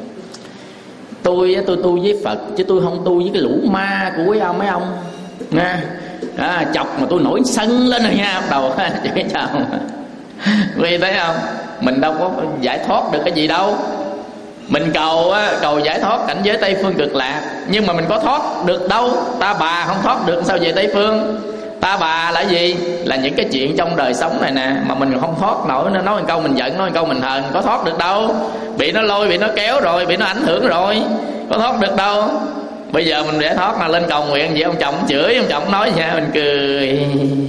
Tôi tôi tu với Phật chứ tôi không tu với cái lũ ma của quý ông mấy ông nha. À, chọc mà tôi nổi sân lên rồi nha, bắt đầu chửi chồng. Vì thấy không, mình đâu có giải thoát được cái gì đâu. Mình cầu cầu giải thoát cảnh giới Tây Phương Cực Lạc, nhưng mà mình có thoát được đâu. Ta bà không thoát được sao về Tây Phương? Ta bà là gì? Là những cái chuyện trong đời sống này nè mà mình không thoát nổi. Nó nói một câu mình giận, nói một câu mình hờn, có thoát được đâu. Bị nó lôi, bị nó kéo rồi, bị nó ảnh hưởng rồi, có thoát được đâu. Bây giờ mình để thoát là lên cầu nguyện vậy, ông chồng chửi, ông chồng nói nha, mình cười.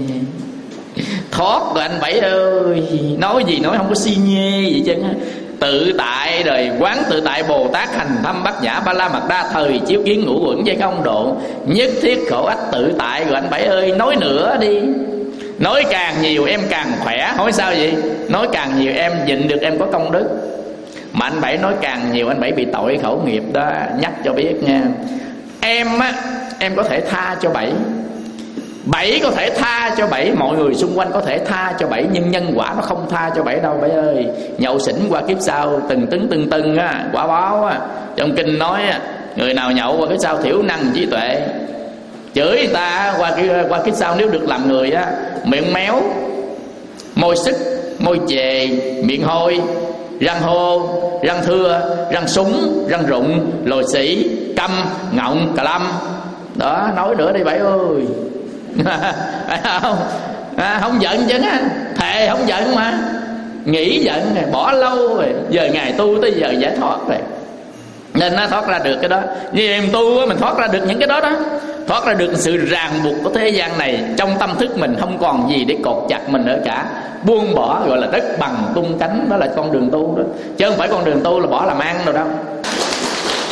Thoát rồi anh Bảy ơi, nói gì nói không có si nhê gì chứ. Tự tại rồi quán tự tại Bồ Tát, hành thâm bát nhã ba la mật đa, thời chiếu kiến ngũ uẩn với không độ, nhất thiết khổ ách tự tại. Rồi anh Bảy ơi, nói nữa đi. Nói càng nhiều em càng khỏe. Hỏi sao vậy? Nói càng nhiều em nhịn được, em có công đức. Mà anh Bảy nói càng nhiều anh Bảy bị tội khẩu nghiệp đó. Nhắc cho biết nha. Em á, em có thể tha cho Bảy, Bảy có thể tha cho Bảy, mọi người xung quanh có thể tha cho Bảy, nhưng nhân quả nó không tha cho Bảy đâu Bảy ơi. Nhậu xỉn qua kiếp sau từng tấn từng tưng á, quả báo á. Trong kinh nói á, người nào nhậu qua kiếp sau thiểu năng trí tuệ. Chửi người ta qua qua kiếp sau nếu được làm người á, miệng méo, môi sức, môi chề, miệng hôi, răng hô, răng thưa, răng súng, răng rụng, lồi xỉ, câm, ngọng, cà lâm. Đó, nói nữa đi Bảy ơi. Phải không? À, không giận chứ á, thề không giận mà. Nghĩ giận này, bỏ lâu rồi, giờ ngày tu tới giờ giải thoát rồi, nên nó thoát ra được cái đó. Như em tu mình thoát ra được những cái đó đó, thoát ra được sự ràng buộc của thế gian này. Trong tâm thức mình không còn gì để cột chặt mình nữa cả, buông bỏ, gọi là đất bằng tung cánh. Đó là con đường tu đó, chứ không phải con đường tu là bỏ làm ăn đâu đâu.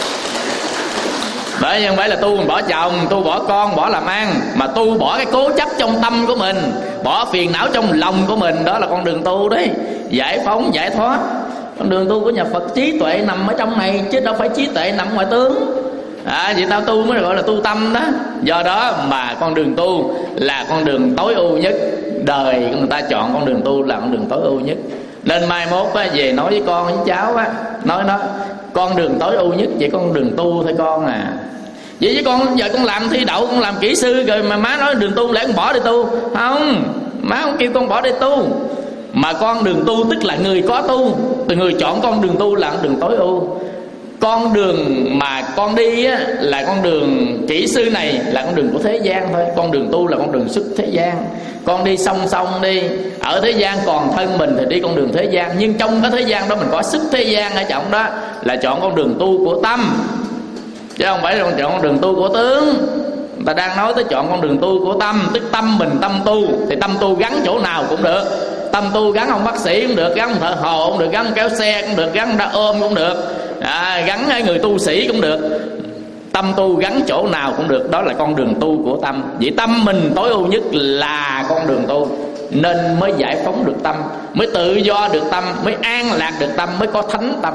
Bởi không phải là tu bỏ chồng, tu bỏ con, bỏ làm ăn, mà tu bỏ cái cố chấp trong tâm của mình, bỏ phiền não trong lòng của mình. Đó là con đường tu đấy, giải phóng, giải thoát. Con đường tu của nhà Phật trí tuệ nằm ở trong này, chứ đâu phải trí tuệ nằm ngoài tướng. À, vậy tao tu mới gọi là tu tâm đó. Do đó mà con đường tu là con đường tối ưu nhất. Đời người ta chọn con đường tu là con đường tối ưu nhất. Nên mai mốt á, về nói với con với cháu á, nói nó con đường tối ưu nhất vậy con đường tu thôi con à. Vậy chứ con giờ con làm thi đậu, con làm kỹ sư rồi mà má nói đường tu, lẽ con bỏ đi tu? Không, má không kêu con bỏ đi tu. Mà con đường tu tức là người có tu, từ người chọn con đường tu là con đường tối ưu. Con đường mà con đi á, là con đường kỹ sư này là con đường của thế gian thôi. Con đường tu là con đường xuất thế gian. Con đi song song đi. Ở thế gian còn thân mình thì đi con đường thế gian, nhưng trong cái thế gian đó mình có sức thế gian ở trong đó, là chọn con đường tu của tâm, chứ không phải là chọn con đường tu của tướng. Người ta đang nói tới chọn con đường tu của tâm, tức tâm mình tâm tu. Thì tâm tu gắn chỗ nào cũng được. Tâm tu gắn ông bác sĩ cũng được, gắn thợ hồ cũng được, gắn kéo xe cũng được, gắn ra ôm cũng được, à, gắn người tu sĩ cũng được. Tâm tu gắn chỗ nào cũng được. Đó là con đường tu của tâm. Vậy tâm mình tối ưu nhất là con đường tu, nên mới giải phóng được tâm, mới tự do được tâm, mới an lạc được tâm, mới có thánh tâm.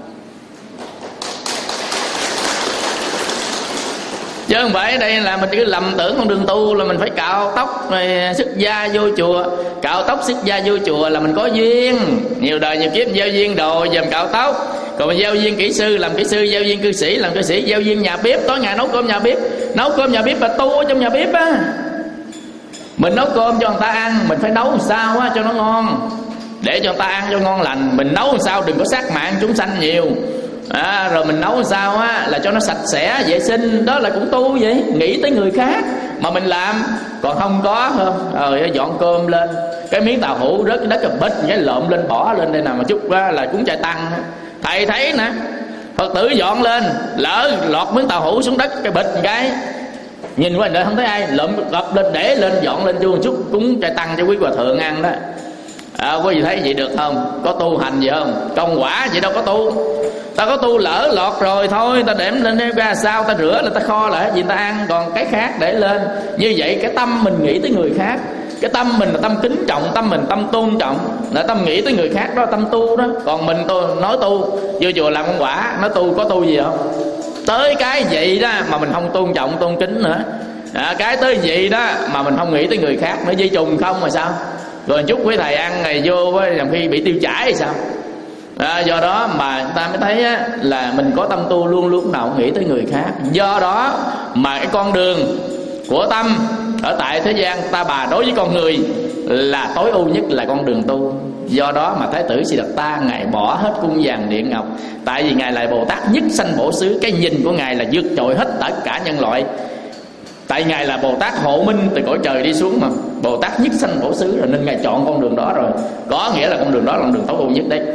Chứ không phải đây là mình cứ lầm tưởng con đường tu là mình phải cạo tóc rồi xuất gia vô chùa. Cạo tóc xuất gia vô chùa là mình có duyên, nhiều đời nhiều kiếp gieo duyên đồ dùm cạo tóc. Còn mình gieo duyên kỹ sư làm kỹ sư, gieo duyên cư sĩ làm cư sĩ, gieo duyên nhà bếp tối ngày nấu cơm nhà bếp. Nấu cơm nhà bếp là tu ở trong nhà bếp á. Mình nấu cơm cho người ta ăn, mình phải nấu làm sao á cho nó ngon, để cho người ta ăn cho ngon lành. Mình nấu làm sao đừng có sát mạng chúng sanh nhiều. À, rồi mình nấu làm sao á là cho nó sạch sẽ vệ sinh. Đó là cũng tu vậy, nghĩ tới người khác mà mình làm. Còn không có không rồi dọn cơm lên, cái miếng tàu hũ rớt cái đất cái bịch cái lộn lên bỏ lên đây nào mà chút á, là cúng chay tăng. Thầy thấy nè, Phật tử dọn lên lỡ lọt miếng tàu hũ xuống đất cái bịch một cái, nhìn qua đây không thấy ai, lượm gập lên để lên dọn lên chu một chút cúng chay tăng cho quý hòa thượng ăn đó. À, quý vị thấy vậy được không? Có tu hành gì không? Công quả vậy đâu có tu. Ta có tu lỡ lọt rồi thôi, ta đệm lên ra sao, ta rửa là ta kho lại gì ta ăn. Còn cái khác để lên. Như vậy cái tâm mình nghĩ tới người khác, cái tâm mình là tâm kính trọng, tâm mình tâm tôn trọng, là tâm nghĩ tới người khác, đó là tâm tu đó. Còn mình tôi nói tu vô chùa làm công quả, nói tu có tu gì không? Tới cái vậy đó mà mình không tôn trọng tôn kính nữa, à, cái tới vậy đó mà mình không nghĩ tới người khác nữa, dây trùng không mà sao? Rồi chút quý thầy ăn này vô làm khi bị tiêu chảy hay sao? À, do đó mà ta mới thấy á, là mình có tâm tu luôn luôn nào cũng nghĩ tới người khác. Do đó mà cái con đường của tâm ở tại thế gian ta bà đối với con người là tối ưu nhất là con đường tu. Do đó mà Thái tử Siddhartha ngài bỏ hết cung vàng điện ngọc, tại vì ngài là Bồ Tát nhất sanh bổ xứ. Cái nhìn của ngài là vượt trội hết tất cả nhân loại. Tại ngài là Bồ Tát hộ minh từ cõi trời đi xuống mà, Bồ Tát nhất sanh bổ xứ rồi, nên ngài chọn con đường đó rồi. Có nghĩa là con đường đó là con đường tối ưu nhất đấy.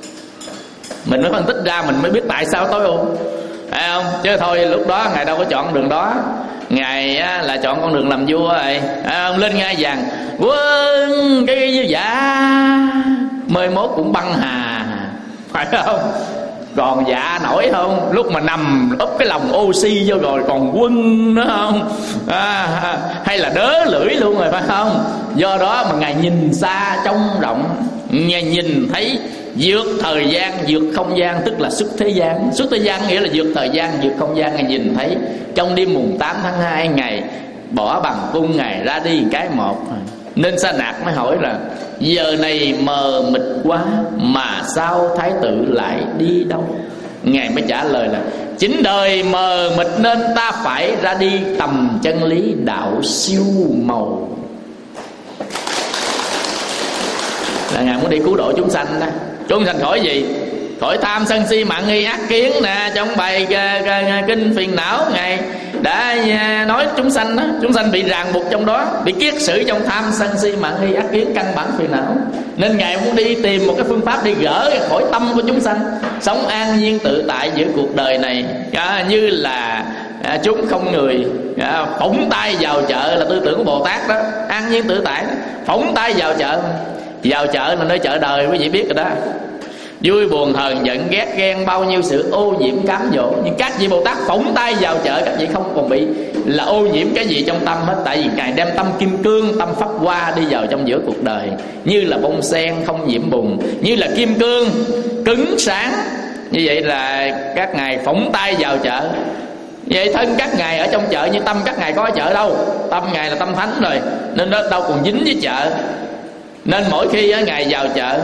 Mình mới phân tích ra mình mới biết tại sao tối ưu, phải không? Chứ thôi lúc đó ngài đâu có chọn con đường đó. Ngài á, là chọn con đường làm vua rồi, à, lên ngai vàng quân cái cái dạ mười mốt cũng băng hà, phải không? Còn dạ nổi không? Lúc mà nằm úp cái lòng oxy vô rồi còn quân nữa không? À, hay là đớ lưỡi luôn rồi, phải không? Do đó mà ngài nhìn xa trông rộng, ngài nhìn thấy vượt thời gian, vượt không gian, tức là xuất thế gian. Xuất thế gian nghĩa là vượt thời gian, vượt không gian. Ngài nhìn thấy trong đêm mùng tám tháng hai ngày bỏ bằng cung ngài ra đi cái một. Nên Sa Nạc mới hỏi là giờ này mờ mịt quá mà sao Thái tử lại đi đâu? Ngài mới trả lời là chính đời mờ mịt nên ta phải ra đi tầm chân lý đạo siêu màu. Là ngài muốn đi cứu độ chúng sanh đó. Chúng sanh khỏi gì? Khỏi tham sân si mạng nghi ác kiến nè. Trong bài kinh phiền não ngài đã nói chúng sanh đó, chúng sanh bị ràng buộc trong đó, bị kiết sử trong tham sân si mạng nghi ác kiến căn bản phiền não. Nên ngài muốn đi tìm một cái phương pháp đi gỡ khỏi tâm của chúng sanh, sống an nhiên tự tại giữa cuộc đời này. À, như là à, chúng không người à, phóng tay vào chợ là tư tưởng của Bồ Tát đó, an nhiên tự tại đó. Phóng tay vào chợ, vào chợ là nơi chợ đời quý vị biết rồi đó. vui buồn hờn giận ghét ghen, bao nhiêu sự ô nhiễm cám dỗ. Nhưng các vị Bồ Tát phóng tay vào chợ, các vị không còn bị là ô nhiễm cái gì trong tâm hết. Tại vì Ngài đem tâm kim cương, tâm pháp hoa đi vào trong giữa cuộc đời, như là bông sen không nhiễm bùn, như là kim cương cứng sáng. Như vậy là các ngài phóng tay vào chợ. Vậy thân các ngài ở trong chợ, như tâm các ngài có ở chợ đâu. Tâm ngài là tâm thánh rồi, nên đó đâu còn dính với chợ. Nên mỗi khi ngài vào chợ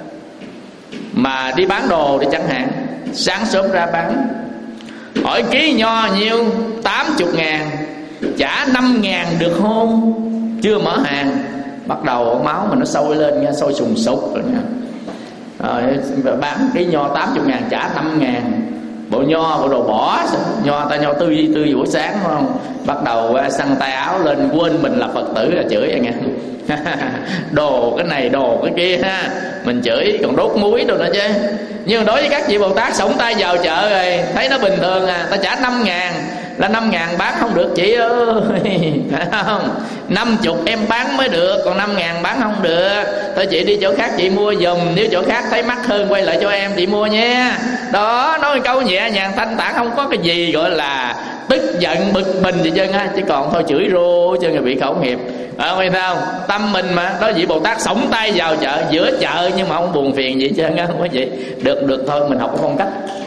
mà đi bán đồ đi chẳng hạn, sáng sớm ra bán, hỏi ký nho nhiêu? Tám chục ngàn. Trả năm ngàn được không? Chưa mở hàng, bắt đầu máu mình nó sôi lên nha, sôi sùng sục rồi nha. Rồi bán ký nho tám chục ngàn, trả năm ngàn. Bộ nho, bộ đồ bỏ, nho ta nho tươi tươi buổi sáng phải không? Bắt đầu săn tay áo lên, quên mình là Phật tử là chửi anh nghe. Đồ cái này đồ cái kia ha, mình chửi còn đốt muối đâu nữa chứ. Nhưng đối với các vị Bồ Tát xổng tay vào chợ rồi thấy nó bình thường à, ta trả năm ngàn là năm ngàn bán không được chị ơi. Phải không? Năm chục em bán mới được, còn năm ngàn bán không được. Thôi chị đi chỗ khác chị mua giùm, nếu chỗ khác thấy mắc hơn quay lại cho em chị mua nha. Đó, nói câu nhẹ nhàng thanh thản, không có cái gì gọi là tức giận bực mình gì trơn á. Chứ còn thôi chửi rô cho người bị khẩu nghiệp. À, nghe không? Tâm mình mà. Đó vị Bồ Tát xổng tay vào chợ, giữa chợ nhưng mà không buồn phiền gì trơn á, không có gì. Được được thôi, mình học cái phong cách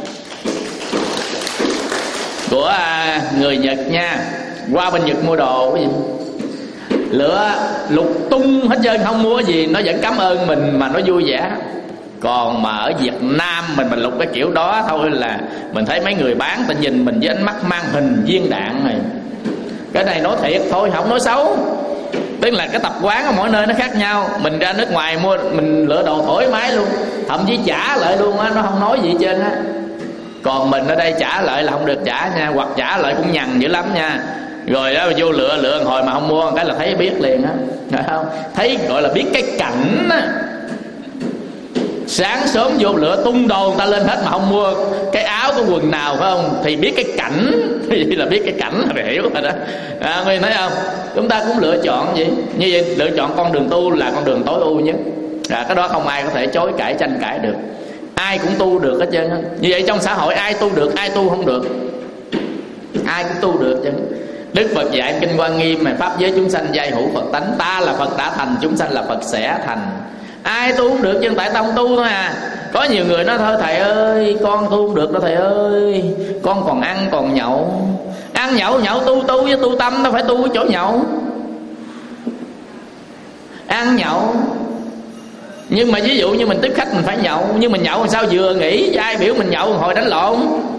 của à, người Nhật nha. Qua bên Nhật mua đồ cái gì lửa lục tung hết trơn, không mua gì nó vẫn cảm ơn mình mà nó vui vẻ. Còn mà ở Việt Nam mình mình lục cái kiểu đó thôi là mình thấy mấy người bán ta nhìn mình với ánh mắt mang hình viên đạn này. Cái này nói thiệt thôi, không nói xấu. Tức là cái tập quán ở mỗi nơi nó khác nhau. Mình ra nước ngoài mua mình lựa đồ thoải mái luôn, thậm chí trả lại luôn á, nó không nói gì hết trơn á. Còn mình ở đây trả lại là không được trả nha, hoặc trả lại cũng nhằn dữ lắm nha. Rồi đó vô lựa lựa hồi mà không mua cái là thấy biết liền á, phải không? Thấy gọi là biết cái cảnh á. Sáng sớm vô lựa tung đồ người ta lên hết mà không mua cái áo cái quần nào phải không? Thì biết cái cảnh, thì là biết cái cảnh là hiểu rồi đó. À, mình thấy không? Chúng ta cũng lựa chọn gì? Như vậy lựa chọn con đường tu là con đường tối ưu nhất. À, cái đó không ai có thể chối cãi tranh cãi được. Ai cũng tu được hết trơn á. Như vậy trong xã hội ai tu được, ai tu không được? Ai cũng tu được chứ. Đức Phật dạy kinh Quan Nghiêm mà pháp giới chúng sanh giai hữu Phật tánh, ta là Phật đã thành, chúng sanh là Phật sẽ thành. Ai tu không được chứ tại tông tu thôi à. Có nhiều người nói thôi thầy ơi con tu không được đâu thầy ơi, con còn ăn còn nhậu. Ăn nhậu nhậu tu tu với tu tâm, đâu phải tu với chỗ nhậu. Ăn nhậu, nhưng mà ví dụ như mình tiếp khách mình phải nhậu, nhưng mình nhậu sao vừa nghỉ, ai biểu mình nhậu hồi đánh lộn.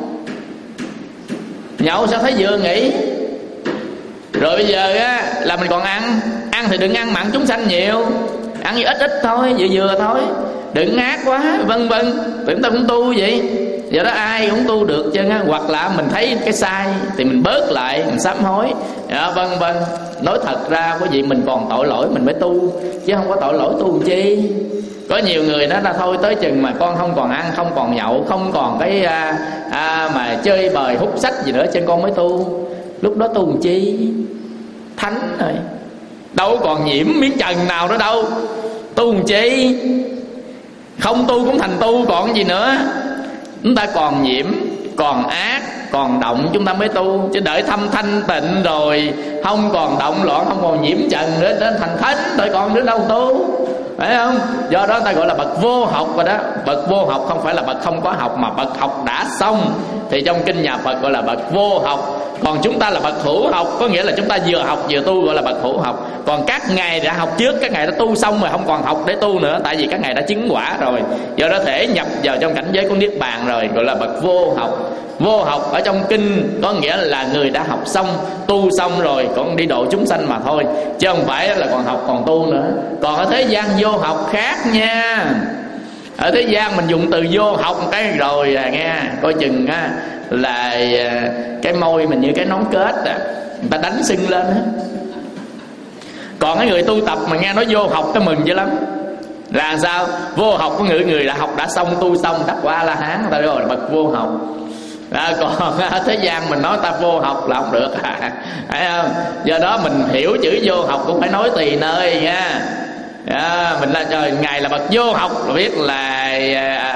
Nhậu sao thấy vừa nghỉ. Rồi bây giờ á là mình còn ăn. Ăn thì đừng ăn mặn chúng sanh nhiều, ăn ít ít thôi, vừa vừa thôi, đừng ngát quá, vân vân. Chúng ta cũng tu vậy. Do đó ai cũng tu được chứ á. Hoặc là mình thấy cái sai thì mình bớt lại, mình sám hối, à, vân vân. Nói thật ra quý vị mình còn tội lỗi mình mới tu, chứ không có tội lỗi tu làm chi. Có nhiều người nói là thôi tới chừng mà con không còn ăn, không còn nhậu, không còn cái à, à, mà chơi bời hút sách gì nữa, cho con mới tu. Lúc đó tu làm chi? Thánh rồi, đâu còn nhiễm miếng trần nào nữa đâu. Tu làm chi? Không tu cũng thành tu còn gì nữa. Chúng ta còn nhiễm, còn ác, còn động chúng ta mới tu. Chứ đợi thâm thanh tịnh rồi không còn động loạn, không còn nhiễm trần nữa, đến thành thánh đợi còn nữa đâu tu, phải không? Do đó ta gọi là bậc vô học rồi đó. Bậc vô học không phải là bậc không có học, mà bậc học đã xong thì trong kinh nhà Phật gọi là bậc vô học. Còn chúng ta là bậc hữu học, có nghĩa là chúng ta vừa học vừa tu, gọi là bậc hữu học. Còn các ngài đã học trước, các ngài đã tu xong rồi, không còn học để tu nữa, tại vì các ngài đã chứng quả rồi. Do đó thể nhập vào trong cảnh giới của niết bàn rồi, gọi là bậc vô học. Vô học ở trong kinh có nghĩa là người đã học xong, tu xong rồi, còn đi độ chúng sanh mà thôi, chứ không phải là còn học còn tu nữa. Còn ở thế gian vô học khác nha. Ở thế gian mình dùng từ vô học một cái rồi à, nghe coi chừng á là cái môi mình như cái nón kết à, người ta đánh sưng lên á. Còn cái người tu tập mà nghe nói vô học cái mừng dữ lắm. Là sao? Vô học có người người đã học đã xong, tu xong, đắc quả A La Hán, người ta gọi là bậc vô học. À, còn ở thế gian mình nói ta vô học là không được à, phải không? Do đó mình hiểu chữ vô học cũng phải nói tùy nơi nha. À, mình là trời ngài là bậc vô học là biết là à,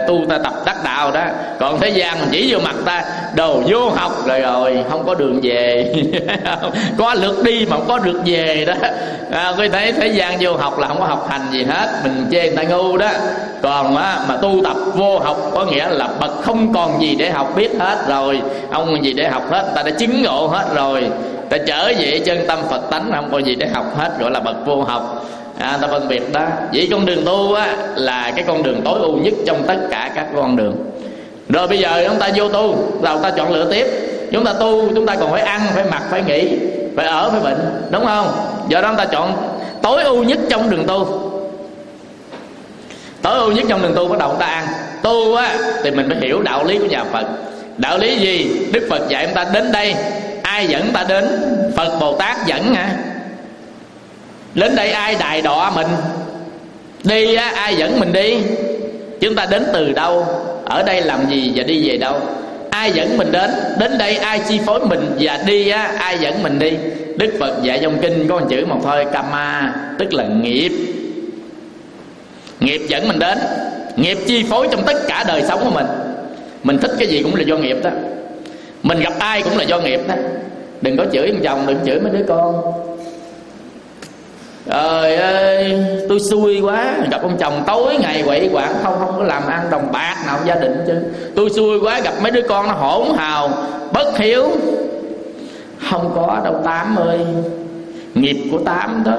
tu ta tập đắc đạo đó. Còn thế gian mình chỉ vô mặt ta đồ vô học rồi rồi không có đường về. Có lượt đi mà không có được về đó. À, tôi thấy thế gian vô học là không có học hành gì hết, mình chê người ta ngu đó. Còn á, mà tu tập vô học có nghĩa là bậc không còn gì để học, biết hết rồi, không còn gì để học hết, ta đã chứng ngộ hết rồi, ta trở về chân tâm Phật tánh, không còn gì để học hết, gọi là bậc vô học. À, ta phân biệt đó. Vậy con đường tu á là cái con đường tối ưu nhất trong tất cả các con đường. Rồi bây giờ chúng ta vô tu, rồi ta chọn lựa tiếp. Chúng ta tu, chúng ta còn phải ăn, phải mặc, phải nghỉ, phải ở, phải bệnh, đúng không? Do đó chúng ta chọn tối ưu nhất trong đường tu. Tối ưu nhất trong đường tu bắt đầu chúng ta ăn. Tu á thì mình phải hiểu đạo lý của nhà Phật. Đạo lý gì? Đức Phật dạy chúng ta đến đây, ai dẫn ta đến? Phật Bồ Tát dẫn hả? Đến đây ai đài đọa mình? Đi á, ai dẫn mình đi? Chúng ta đến từ đâu? Ở đây làm gì và đi về đâu? Ai dẫn mình đến? Đến đây ai chi phối mình? Và đi á, ai dẫn mình đi? Đức Phật dạy trong kinh có một chữ một thôi, Kama, tức là nghiệp. Nghiệp dẫn mình đến. Nghiệp chi phối trong tất cả đời sống của mình. Mình thích cái gì cũng là do nghiệp đó. Mình gặp ai cũng là do nghiệp đó. Đừng có chửi ông chồng, đừng chửi mấy đứa con. Trời ơi, tôi xui quá, gặp ông chồng tối ngày quậy quạng, không không có làm ăn đồng bạc nào gia đình chứ. Tôi xui quá, gặp mấy đứa con nó hỗn hào, bất hiếu. Không có đâu Tám ơi. Nghiệp của Tám đó.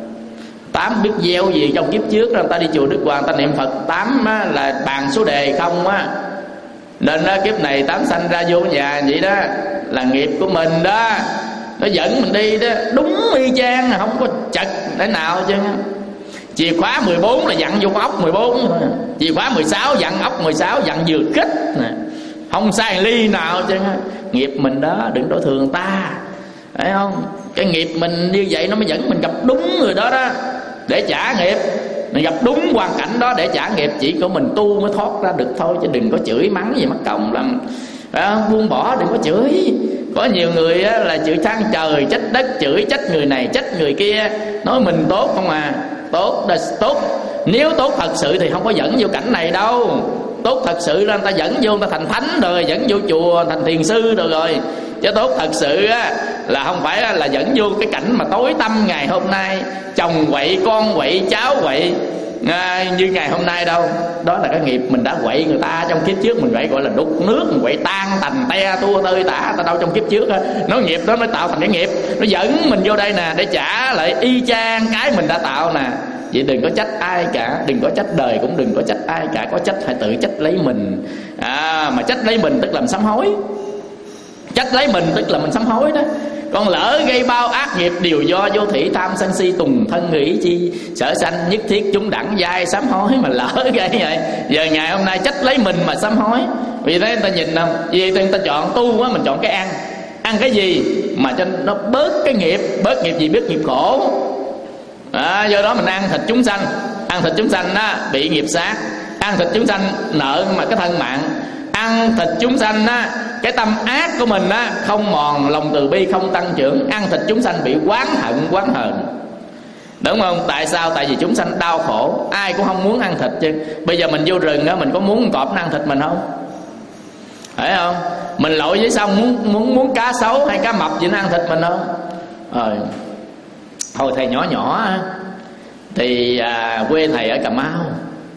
Tám biết gieo gì trong kiếp trước rồi, ta đi chùa Đức Hoàng ta niệm Phật. Tám á, là bàn số đề không á. Nên đó, kiếp này Tám sanh ra vô nhà vậy đó, là nghiệp của mình đó. Nó dẫn mình đi đó, đúng y chang, không có chật thế nào chứ. Chìa khóa mười bốn là dặn vô ốc mười bốn thôi. Chìa khóa mười sáu dặn ốc mười sáu, dặn vừa kích nè. Không sai ly nào chứ. Nghiệp mình đó, đừng đổ thường ta. Thấy không? Cái nghiệp mình như vậy nó mới dẫn mình gặp đúng người đó đó, để trả nghiệp. Mình gặp đúng hoàn cảnh đó để trả nghiệp. Chỉ có mình tu mới thoát ra được thôi, chứ đừng có chửi mắng gì mất công lắm. À, buông bỏ, đừng có chửi. Có nhiều người á, là chửi than trời, trách đất, chửi trách người này, trách người kia, nói mình tốt không à. Tốt là tốt. Nếu tốt thật sự thì không có dẫn vô cảnh này đâu. Tốt thật sự là người ta dẫn vô, người ta thành thánh rồi, dẫn vô chùa thành thiền sư rồi rồi. Chứ tốt thật sự á, là không phải là dẫn vô cái cảnh mà tối tăm ngày hôm nay, chồng quậy, con quậy, cháu quậy à, như ngày hôm nay đâu. Đó là cái nghiệp mình đã quậy người ta trong kiếp trước. Mình quậy gọi là đục nước, mình quậy tan tành te tua tơi tả ta đâu trong kiếp trước á. Nó nghiệp đó mới tạo thành cái nghiệp. Nó dẫn mình vô đây nè để trả lại y chang cái mình đã tạo nè. Vậy đừng có trách ai cả, đừng có trách đời, cũng đừng có trách ai cả. Có trách phải tự trách lấy mình. À, mà trách lấy mình tức là mình sám hối. Trách lấy mình tức là mình sám hối đó. Còn lỡ gây bao ác nghiệp đều do vô thủy tham sân si tùng thân nghĩ chi sở sanh nhất thiết chúng đẳng giai sám hối. Mà lỡ gây vậy, giờ ngày hôm nay trách lấy mình mà sám hối. Vì thế người ta nhìn không? Vì thế người ta chọn tu á, mình chọn cái ăn. Ăn cái gì mà cho nó bớt cái nghiệp. Bớt nghiệp gì? Bớt nghiệp khổ. À, do đó mình ăn thịt chúng sanh. Ăn thịt chúng sanh á, bị nghiệp sát. Ăn thịt chúng sanh nợ mà cái thân mạng. Ăn thịt chúng sanh á, cái tâm ác của mình á không mòn, lòng từ bi không tăng trưởng. Ăn thịt chúng sanh bị oán hận, oán hờn. Đúng không? Tại sao? Tại vì chúng sanh đau khổ. Ai cũng không muốn ăn thịt chứ. Bây giờ mình vô rừng á, mình có muốn con cọp nó ăn thịt mình không? Phải không? Mình lội dưới sông muốn muốn muốn cá sấu hay cá mập gì nó ăn thịt mình không? Rồi hồi thầy nhỏ nhỏ á, thì à, quê thầy ở Cà Mau.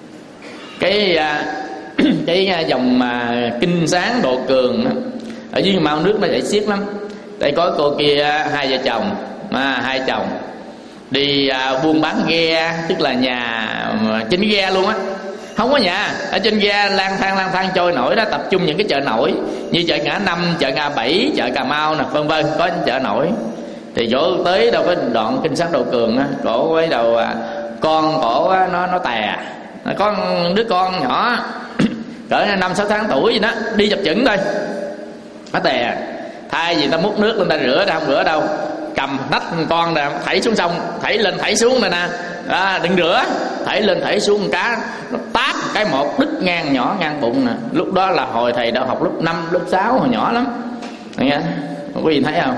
Cái à, cái dòng mà Kinh Sáng Độ Cường á, ở dưới Cà Mau nước nó chảy xiết lắm. Tại có cô kia hai vợ chồng, à, hai chồng đi à, buôn bán ghe, tức là nhà trên ghe luôn á, không có nhà. Ở trên ghe lang thang lang thang trôi nổi đó, tập trung những cái chợ nổi như chợ Ngã Năm, chợ Ngã Bảy, chợ Cà Mau nè, vân vân, có những chợ nổi. Thì chỗ tới đâu có đoạn Kinh Sáng Độ Cường á, cổ với đầu à, con cổ á, nó nó tè, có đứa con nhỏ cỡ năm sáu tháng tuổi gì đó, đi chập chững thôi, nó tè. Thay vì ta múc nước lên ta rửa, ta không rửa đâu, cầm nách con nè, thảy xuống sông, thảy lên thảy xuống này nè, à, đừng rửa, thảy lên thảy xuống, cá nó tát cái một đứt ngang nhỏ ngang bụng nè. Lúc đó là hồi thầy đã học lớp năm, lớp sáu, hồi nhỏ lắm, nghe quý vị thấy không?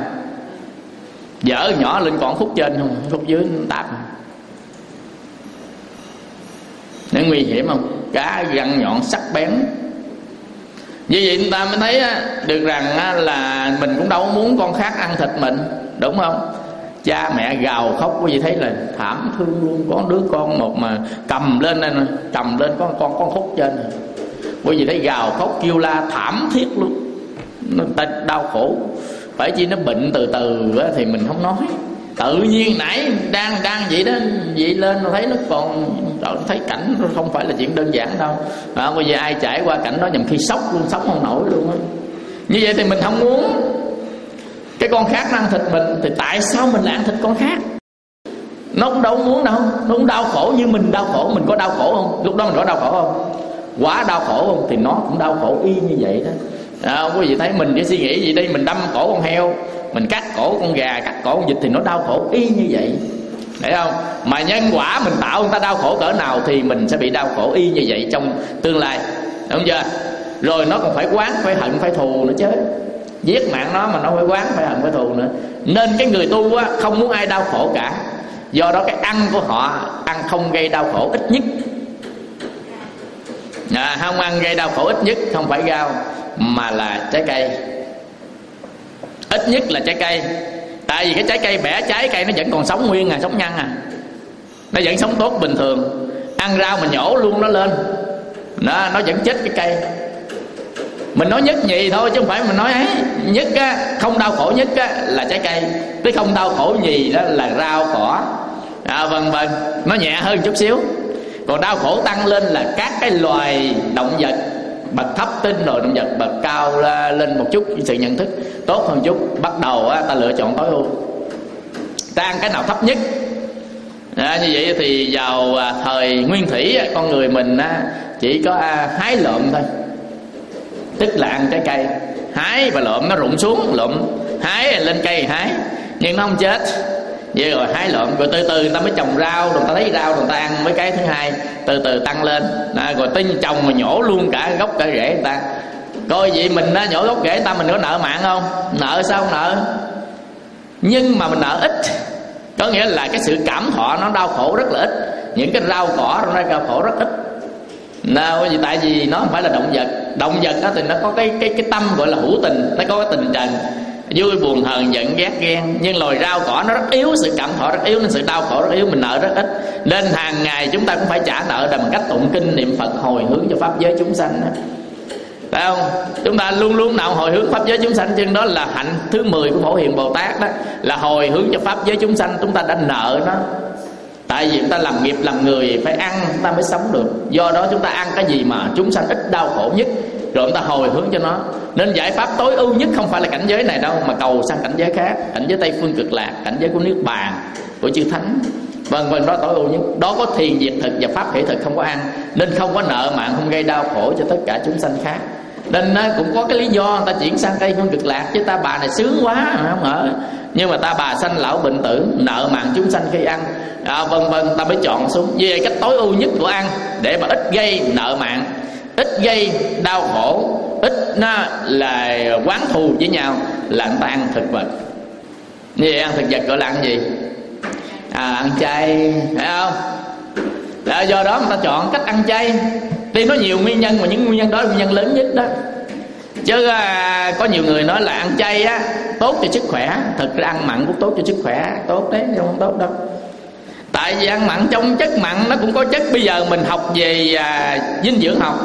Dở nhỏ lên còn khúc trên không, khúc dưới tát. Những nguy hiểm không? Cá răng nhọn sắc bén. Vì vậy người ta mới thấy được rằng là mình cũng đâu muốn con khác ăn thịt mình, đúng không? Cha mẹ gào khóc, quý vị thấy là thảm thương luôn. Có đứa con một mà cầm lên đây, cầm lên có con con khúc trên này, quý vị thấy gào khóc kêu la thảm thiết luôn. Nó đau khổ. Phải chi nó bệnh từ từ thì mình không nói. Tự nhiên nãy đang đang vậy đó, vậy lên nó thấy nó còn thấy cảnh nó không phải là chuyện đơn giản đâu. À, bây giờ ai trải qua cảnh đó nhầm khi sốc luôn, sống không nổi luôn á. Như vậy thì mình không muốn cái con khác nó ăn thịt mình, thì tại sao mình lại ăn thịt con khác? Nó cũng đâu muốn đâu, nó cũng đau khổ như mình đau khổ. Mình có đau khổ không? Lúc đó mình có đau khổ không? Quá đau khổ không? Thì nó cũng đau khổ y như vậy đó. À, quý vị thấy mình chỉ suy nghĩ gì đi, mình đâm cổ con heo, mình cắt cổ con gà, cắt cổ con vịt thì nó đau khổ y như vậy, thấy không? Mà nhân quả mình tạo người ta đau khổ cỡ nào thì mình sẽ bị đau khổ y như vậy trong tương lai, đúng chưa? Rồi nó còn phải oán, phải hận, phải thù nữa chứ. Giết mạng nó mà nó phải oán, phải hận, phải thù nữa. Nên cái người tu á, không muốn ai đau khổ cả. Do đó cái ăn của họ ăn không gây đau khổ ít nhất, à, không ăn gây đau khổ ít nhất không phải rau mà là trái cây. Ít nhất là trái cây. Tại vì cái trái cây bẻ trái cây nó vẫn còn sống nguyên à, sống nhăn à, nó vẫn sống tốt bình thường. Ăn rau mình nhổ luôn nó lên, nó, nó vẫn chết cái cây. Mình nói nhất nhì thôi chứ không phải mình nói ấy. Nhất á, không đau khổ nhất á, là trái cây. Cái không đau khổ nhì đó là rau cỏ, à, vân vân. Nó nhẹ hơn chút xíu. Còn đau khổ tăng lên là các cái loài động vật bậc thấp tinh rồi động vật bậc cao lên một chút, sự nhận thức tốt hơn chút, bắt đầu á, ta lựa chọn tối ưu, ta ăn cái nào thấp nhất. À, như vậy thì vào thời nguyên thủy con người mình á, chỉ có à, hái lượm thôi, tức là ăn trái cây. Hái và lượm, nó rụng xuống lượm, hái lên cây hái, nhưng nó không chết. Vậy rồi hái lượm, rồi từ từ người ta mới trồng rau, rồi người ta lấy rau rồi người ta ăn mấy cái thứ hai, từ từ tăng lên. À, rồi tinh trồng mà nhổ luôn cả gốc cả rễ người ta. Coi vậy mình á, nhổ gốc rễ người ta mình có nợ mạng không? Nợ sao không nợ? Nhưng mà mình nợ ít, có nghĩa là cái sự cảm thọ nó đau khổ rất là ít. Những cái rau cỏ nó đau khổ rất ít. Nào, vì tại vì nó không phải là động vật. Động vật đó thì nó có cái cái cái tâm gọi là hữu tình, nó có cái tình trần, vui buồn hờn giận ghét ghen. Nhưng loài rau cỏ nó rất yếu, sự cảm thọ rất yếu, nên sự đau khổ rất yếu, mình nợ rất ít. Nên hàng ngày chúng ta cũng phải trả nợ bằng cách tụng kinh niệm Phật, hồi hướng cho pháp giới chúng sanh đó. Phải không? Chúng ta luôn luôn nào hồi hướng pháp giới chúng sanh, chứ đó là hạnh thứ mười của Phổ Hiền Bồ Tát đó, là hồi hướng cho pháp giới chúng sanh. Chúng ta đã nợ nó. Tại vì chúng ta làm nghiệp làm người phải ăn chúng ta mới sống được. Do đó chúng ta ăn cái gì mà chúng sanh ít đau khổ nhất, rồi chúng ta hồi hướng cho nó. Nên giải pháp tối ưu nhất không phải là cảnh giới này đâu, mà cầu sang cảnh giới khác, cảnh giới Tây Phương Cực Lạc, cảnh giới của Niết Bàn, của chư Thánh, vân vân. Đó tối ưu nhất. Đó có thiền diệt thực và pháp hỷ thực, không có ăn, nên không có nợ mạng, không gây đau khổ cho tất cả chúng sanh khác. Nên cũng có cái lý do người ta chuyển sang Tây Phương Cực Lạc, chứ ta bà này sướng quá không ở. Nhưng mà ta bà sanh lão bệnh tử, nợ mạng chúng sanh khi ăn, à, vân vân, ta mới chọn xuống. Về cách tối ưu nhất của ăn để mà ít gây nợ mạng, ít gây đau khổ, ít nó là oán thù với nhau, là người ta ăn thực vật. Như vậy ăn thực vật gọi là ăn gì? À, ăn chay, phải không? Là do đó người ta chọn cách ăn chay. Tuy nó nhiều nguyên nhân, mà những nguyên nhân đó là nguyên nhân lớn nhất đó. Chứ à, có nhiều người nói là ăn chay á tốt cho sức khỏe. Thực ra ăn mặn cũng tốt cho sức khỏe, tốt đấy, không tốt đâu. Tại vì ăn mặn, trong chất mặn nó cũng có chất. Bây giờ mình học về à, dinh dưỡng học,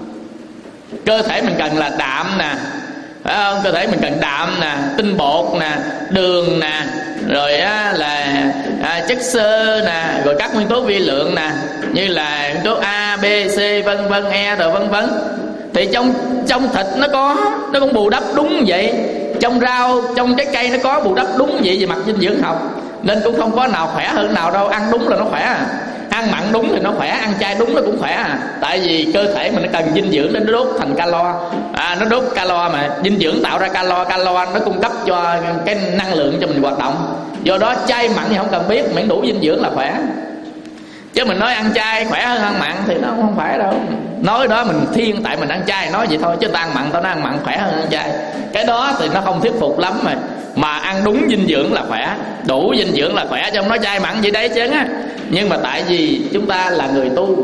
cơ thể mình cần là đạm nè, phải không? Cơ thể mình cần đạm nè, tinh bột nè, đường nè, rồi á, là à, chất xơ nè, rồi các nguyên tố vi lượng nè, như là nguyên tố A, B, C, vân vân, E, rồi vân vân. Thì trong trong thịt nó có, nó cũng bù đắp đúng vậy. Trong rau, trong trái cây nó có bù đắp đúng vậy về mặt dinh dưỡng học. Nên cũng không có nào khỏe hơn nào đâu. Ăn đúng là nó khỏe à. Ăn mặn đúng thì nó khỏe, ăn chay đúng nó cũng khỏe à. Tại vì cơ thể mình nó cần dinh dưỡng để nó đốt thành calo, à, nó đốt calo mà. Dinh dưỡng tạo ra calo, calo nó cung cấp cho cái năng lượng cho mình hoạt động. Do đó chay mặn thì không cần biết, miễn đủ dinh dưỡng là khỏe. Chứ mình nói ăn chay khỏe hơn ăn mặn thì nó không phải đâu. Nói đó mình thiên tại mình ăn chay nói vậy thôi, chứ ta ăn mặn tao nói ăn mặn khỏe hơn ăn chay, cái đó thì nó không thuyết phục lắm. Mà mà ăn đúng dinh dưỡng là khỏe, đủ dinh dưỡng là khỏe, chứ không nói chay mặn gì đấy chứ á. Nhưng mà tại vì chúng ta là người tu,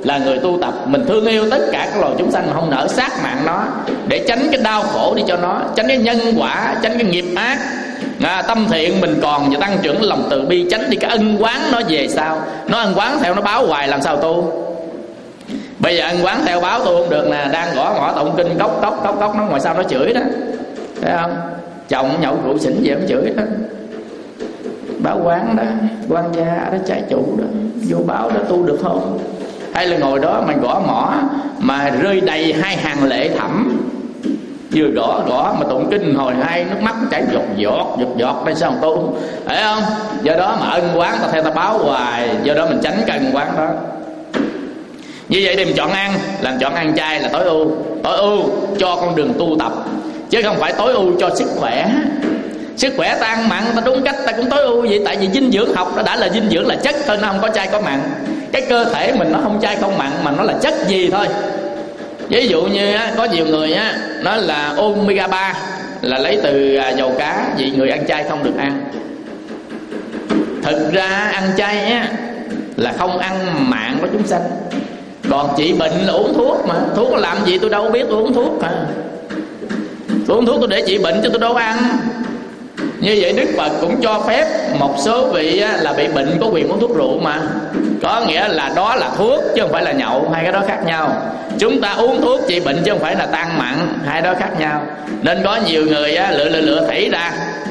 là người tu tập, mình thương yêu tất cả các loài chúng sanh mà không nỡ sát mạng nó, để tránh cái đau khổ đi cho nó, tránh cái nhân quả, tránh cái nghiệp ác. À, tâm thiện mình còn và tăng trưởng lòng từ bi, tránh đi cái ân oán nó về sau. Nó ân oán theo nó báo hoài làm sao tu. Bây giờ ân oán theo báo tu không được nè, đang gõ mỏ tụng kinh cốc cốc cốc cốc, nó ngoài sau nó chửi đó, thấy không? Chồng nhậu rượu xỉn về nó chửi đó, báo quán đó, quan gia đó, trái chủ đó, vô báo đó tu được không? Hay là ngồi đó mà gõ mỏ mà rơi đầy hai hàng lệ thẳm, vừa gõ gõ mà tụng kinh hồi hai nước mắt chảy giọt giọt giọt giọt, đây sao mà tu, thấy không? Do đó mà ân oán ta theo ta báo hoài, do đó mình tránh cái ân oán đó. Như vậy thì mình chọn ăn, làm chọn ăn chay là tối ưu, tối ưu cho con đường tu tập, chứ không phải tối ưu cho sức khỏe. Sức khỏe ta ăn mặn ta đúng cách ta cũng tối ưu vậy, tại vì dinh dưỡng học nó đã là dinh dưỡng là chất thôi, nó không có chay có mặn. Cái cơ thể mình nó không chay không mặn mà nó là chất gì thôi. Ví dụ như á, có nhiều người á nói là omega ba là lấy từ dầu cá, vì người ăn chay không được ăn. Thực ra ăn chay á là không ăn mạng của chúng sanh. Còn trị bệnh là uống thuốc mà, thuốc làm gì tôi đâu biết, tôi uống thuốc mà. Tôi uống thuốc tôi để trị bệnh chứ tôi đâu ăn. Như vậy Đức Phật cũng cho phép một số vị là bị bệnh có quyền uống thuốc rượu mà. Có nghĩa là đó là thuốc chứ không phải là nhậu, hai cái đó khác nhau. Chúng ta uống thuốc trị bệnh chứ không phải là tăng mặn, hai đó khác nhau. Nên có nhiều người á, lựa lựa lựa thảy ra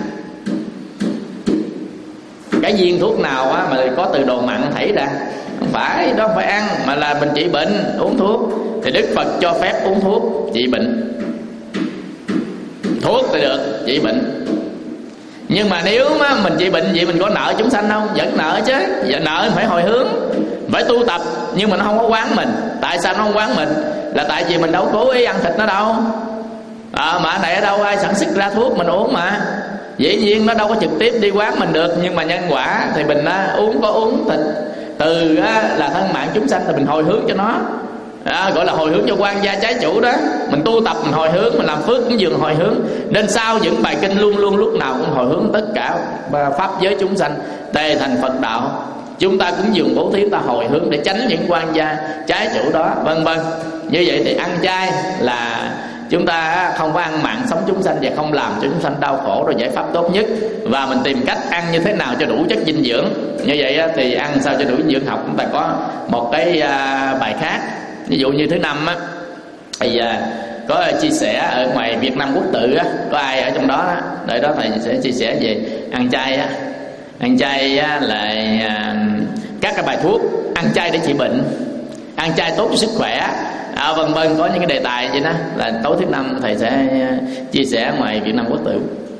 cái viên thuốc nào á, mà có từ đồ mặn thảy ra. Không phải, đó không phải ăn, mà là mình trị bệnh, uống thuốc. Thì Đức Phật cho phép uống thuốc trị bệnh. Thuốc thì được, trị bệnh. Nhưng mà nếu mà mình trị bệnh vậy mình có nợ chúng sanh không? Vẫn nợ chứ. Và nợ phải hồi hướng, phải tu tập, nhưng mà nó không có quán mình. Tại sao nó không quán mình? Là tại vì mình đâu cố ý ăn thịt nó đâu. À, mà này ở đâu ai sản xuất ra thuốc mình uống mà. Dĩ nhiên nó đâu có trực tiếp đi quán mình được. Nhưng mà nhân quả thì mình á, uống có uống thịt từ á, là thân mạng chúng sanh thì mình hồi hướng cho nó. À, gọi là hồi hướng cho quan gia trái chủ đó. Mình tu tập mình hồi hướng, mình làm phước cũng dường hồi hướng. Nên sau những bài kinh luôn luôn lúc nào cũng hồi hướng tất cả pháp giới chúng sanh tề thành Phật đạo. Chúng ta cũng dường bố thí ta hồi hướng để tránh những quan gia trái chủ đó, vân vân. Như vậy thì ăn chay là chúng ta không có ăn mặn sống chúng sanh và không làm cho chúng sanh đau khổ, rồi giải pháp tốt nhất. Và mình tìm cách ăn như thế nào cho đủ chất dinh dưỡng. Như vậy thì ăn sao cho đủ dinh dưỡng học chúng ta có một cái bài khác. Ví dụ như thứ năm á, thì có chia sẻ ở ngoài Việt Nam Quốc Tự á, có ai ở trong đó á, đợi đó thầy sẽ chia sẻ về ăn chay á. Ăn chay á là các cái bài thuốc ăn chay để trị bệnh, ăn chay tốt cho sức khỏe, à, vân vân, có những cái đề tài vậy đó. Là tối thứ năm thầy sẽ chia sẻ ngoài Việt Nam Quốc Tự.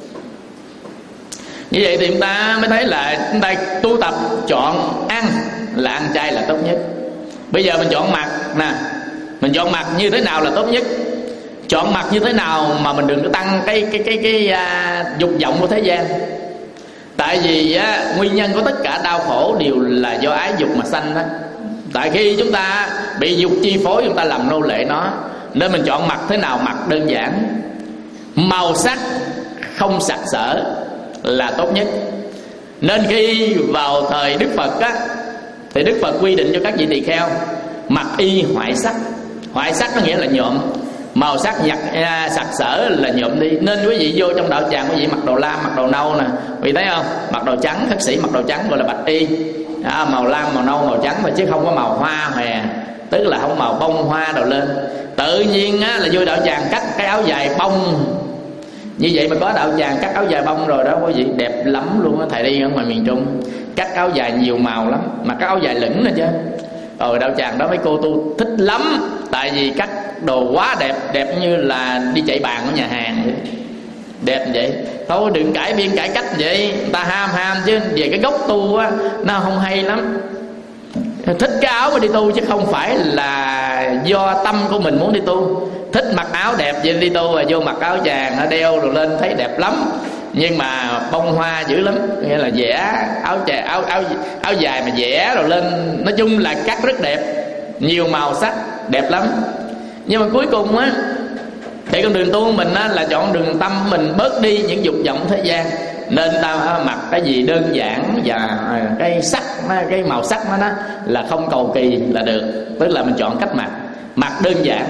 Như vậy thì chúng ta mới thấy là chúng ta tu tập chọn ăn là ăn chay là tốt nhất. Bây giờ mình chọn mặt nè, mình chọn mặt như thế nào là tốt nhất? Chọn mặt như thế nào mà mình đừng có tăng cái cái cái cái uh, dục vọng của thế gian. Tại vì uh, nguyên nhân của tất cả đau khổ đều là do ái dục mà sanh đó. Tại khi chúng ta bị dục chi phối, chúng ta làm nô lệ nó. Nên mình chọn mặt thế nào? Mặt đơn giản, màu sắc không sặc sỡ là tốt nhất. Nên khi vào thời Đức Phật á, thì Đức Phật quy định cho các vị tỳ kheo mặc y hoại sắc. Hoại sắc nó nghĩa là nhuộm, màu sắc nhặt à, sặc sỡ là nhuộm đi. Nên quý vị vô trong đạo tràng quý vị mặc đồ lam, mặc đồ nâu nè, quý vị thấy không? Mặc đồ trắng, khất sĩ mặc đồ trắng gọi là bạch y, à, màu lam, màu nâu, màu trắng mà, chứ không có màu hoa hòe, tức là không màu bông hoa đầu lên. Tự nhiên á, là vô đạo tràng cắt cái áo dài bông. Như vậy mà có đạo tràng cắt áo dài bông rồi đó quý vị, đẹp lắm luôn á. Thầy đi ở ngoài miền Trung cắt áo dài nhiều màu lắm, mà cắt áo dài lửng nè chứ. Rồi đạo tràng đó mấy cô tu thích lắm, tại vì cắt đồ quá đẹp, đẹp như là đi chạy bàn ở nhà hàng vậy. Đẹp vậy. Thôi đừng cải biên cải cách vậy, người ta ham ham chứ về cái gốc tu á nó không hay lắm. Thích cái áo mà đi tu chứ không phải là do tâm của mình muốn đi tu. Thích mặc áo đẹp vậy đi tu, rồi vô mặc áo vàng nó đeo rồi lên thấy đẹp lắm, nhưng mà bông hoa dữ lắm, nghĩa là vẽ áo chà, áo áo áo dài mà vẽ rồi lên, nói chung là cắt rất đẹp, nhiều màu sắc đẹp lắm. Nhưng mà cuối cùng á thì con đường tu của mình á là chọn đường tâm mình, bớt đi những dục vọng thế gian nên ta mặc cái gì đơn giản và cái sắc cái màu sắc nó, nó là không cầu kỳ là được. Tức là mình chọn cách mặc mặc đơn giản,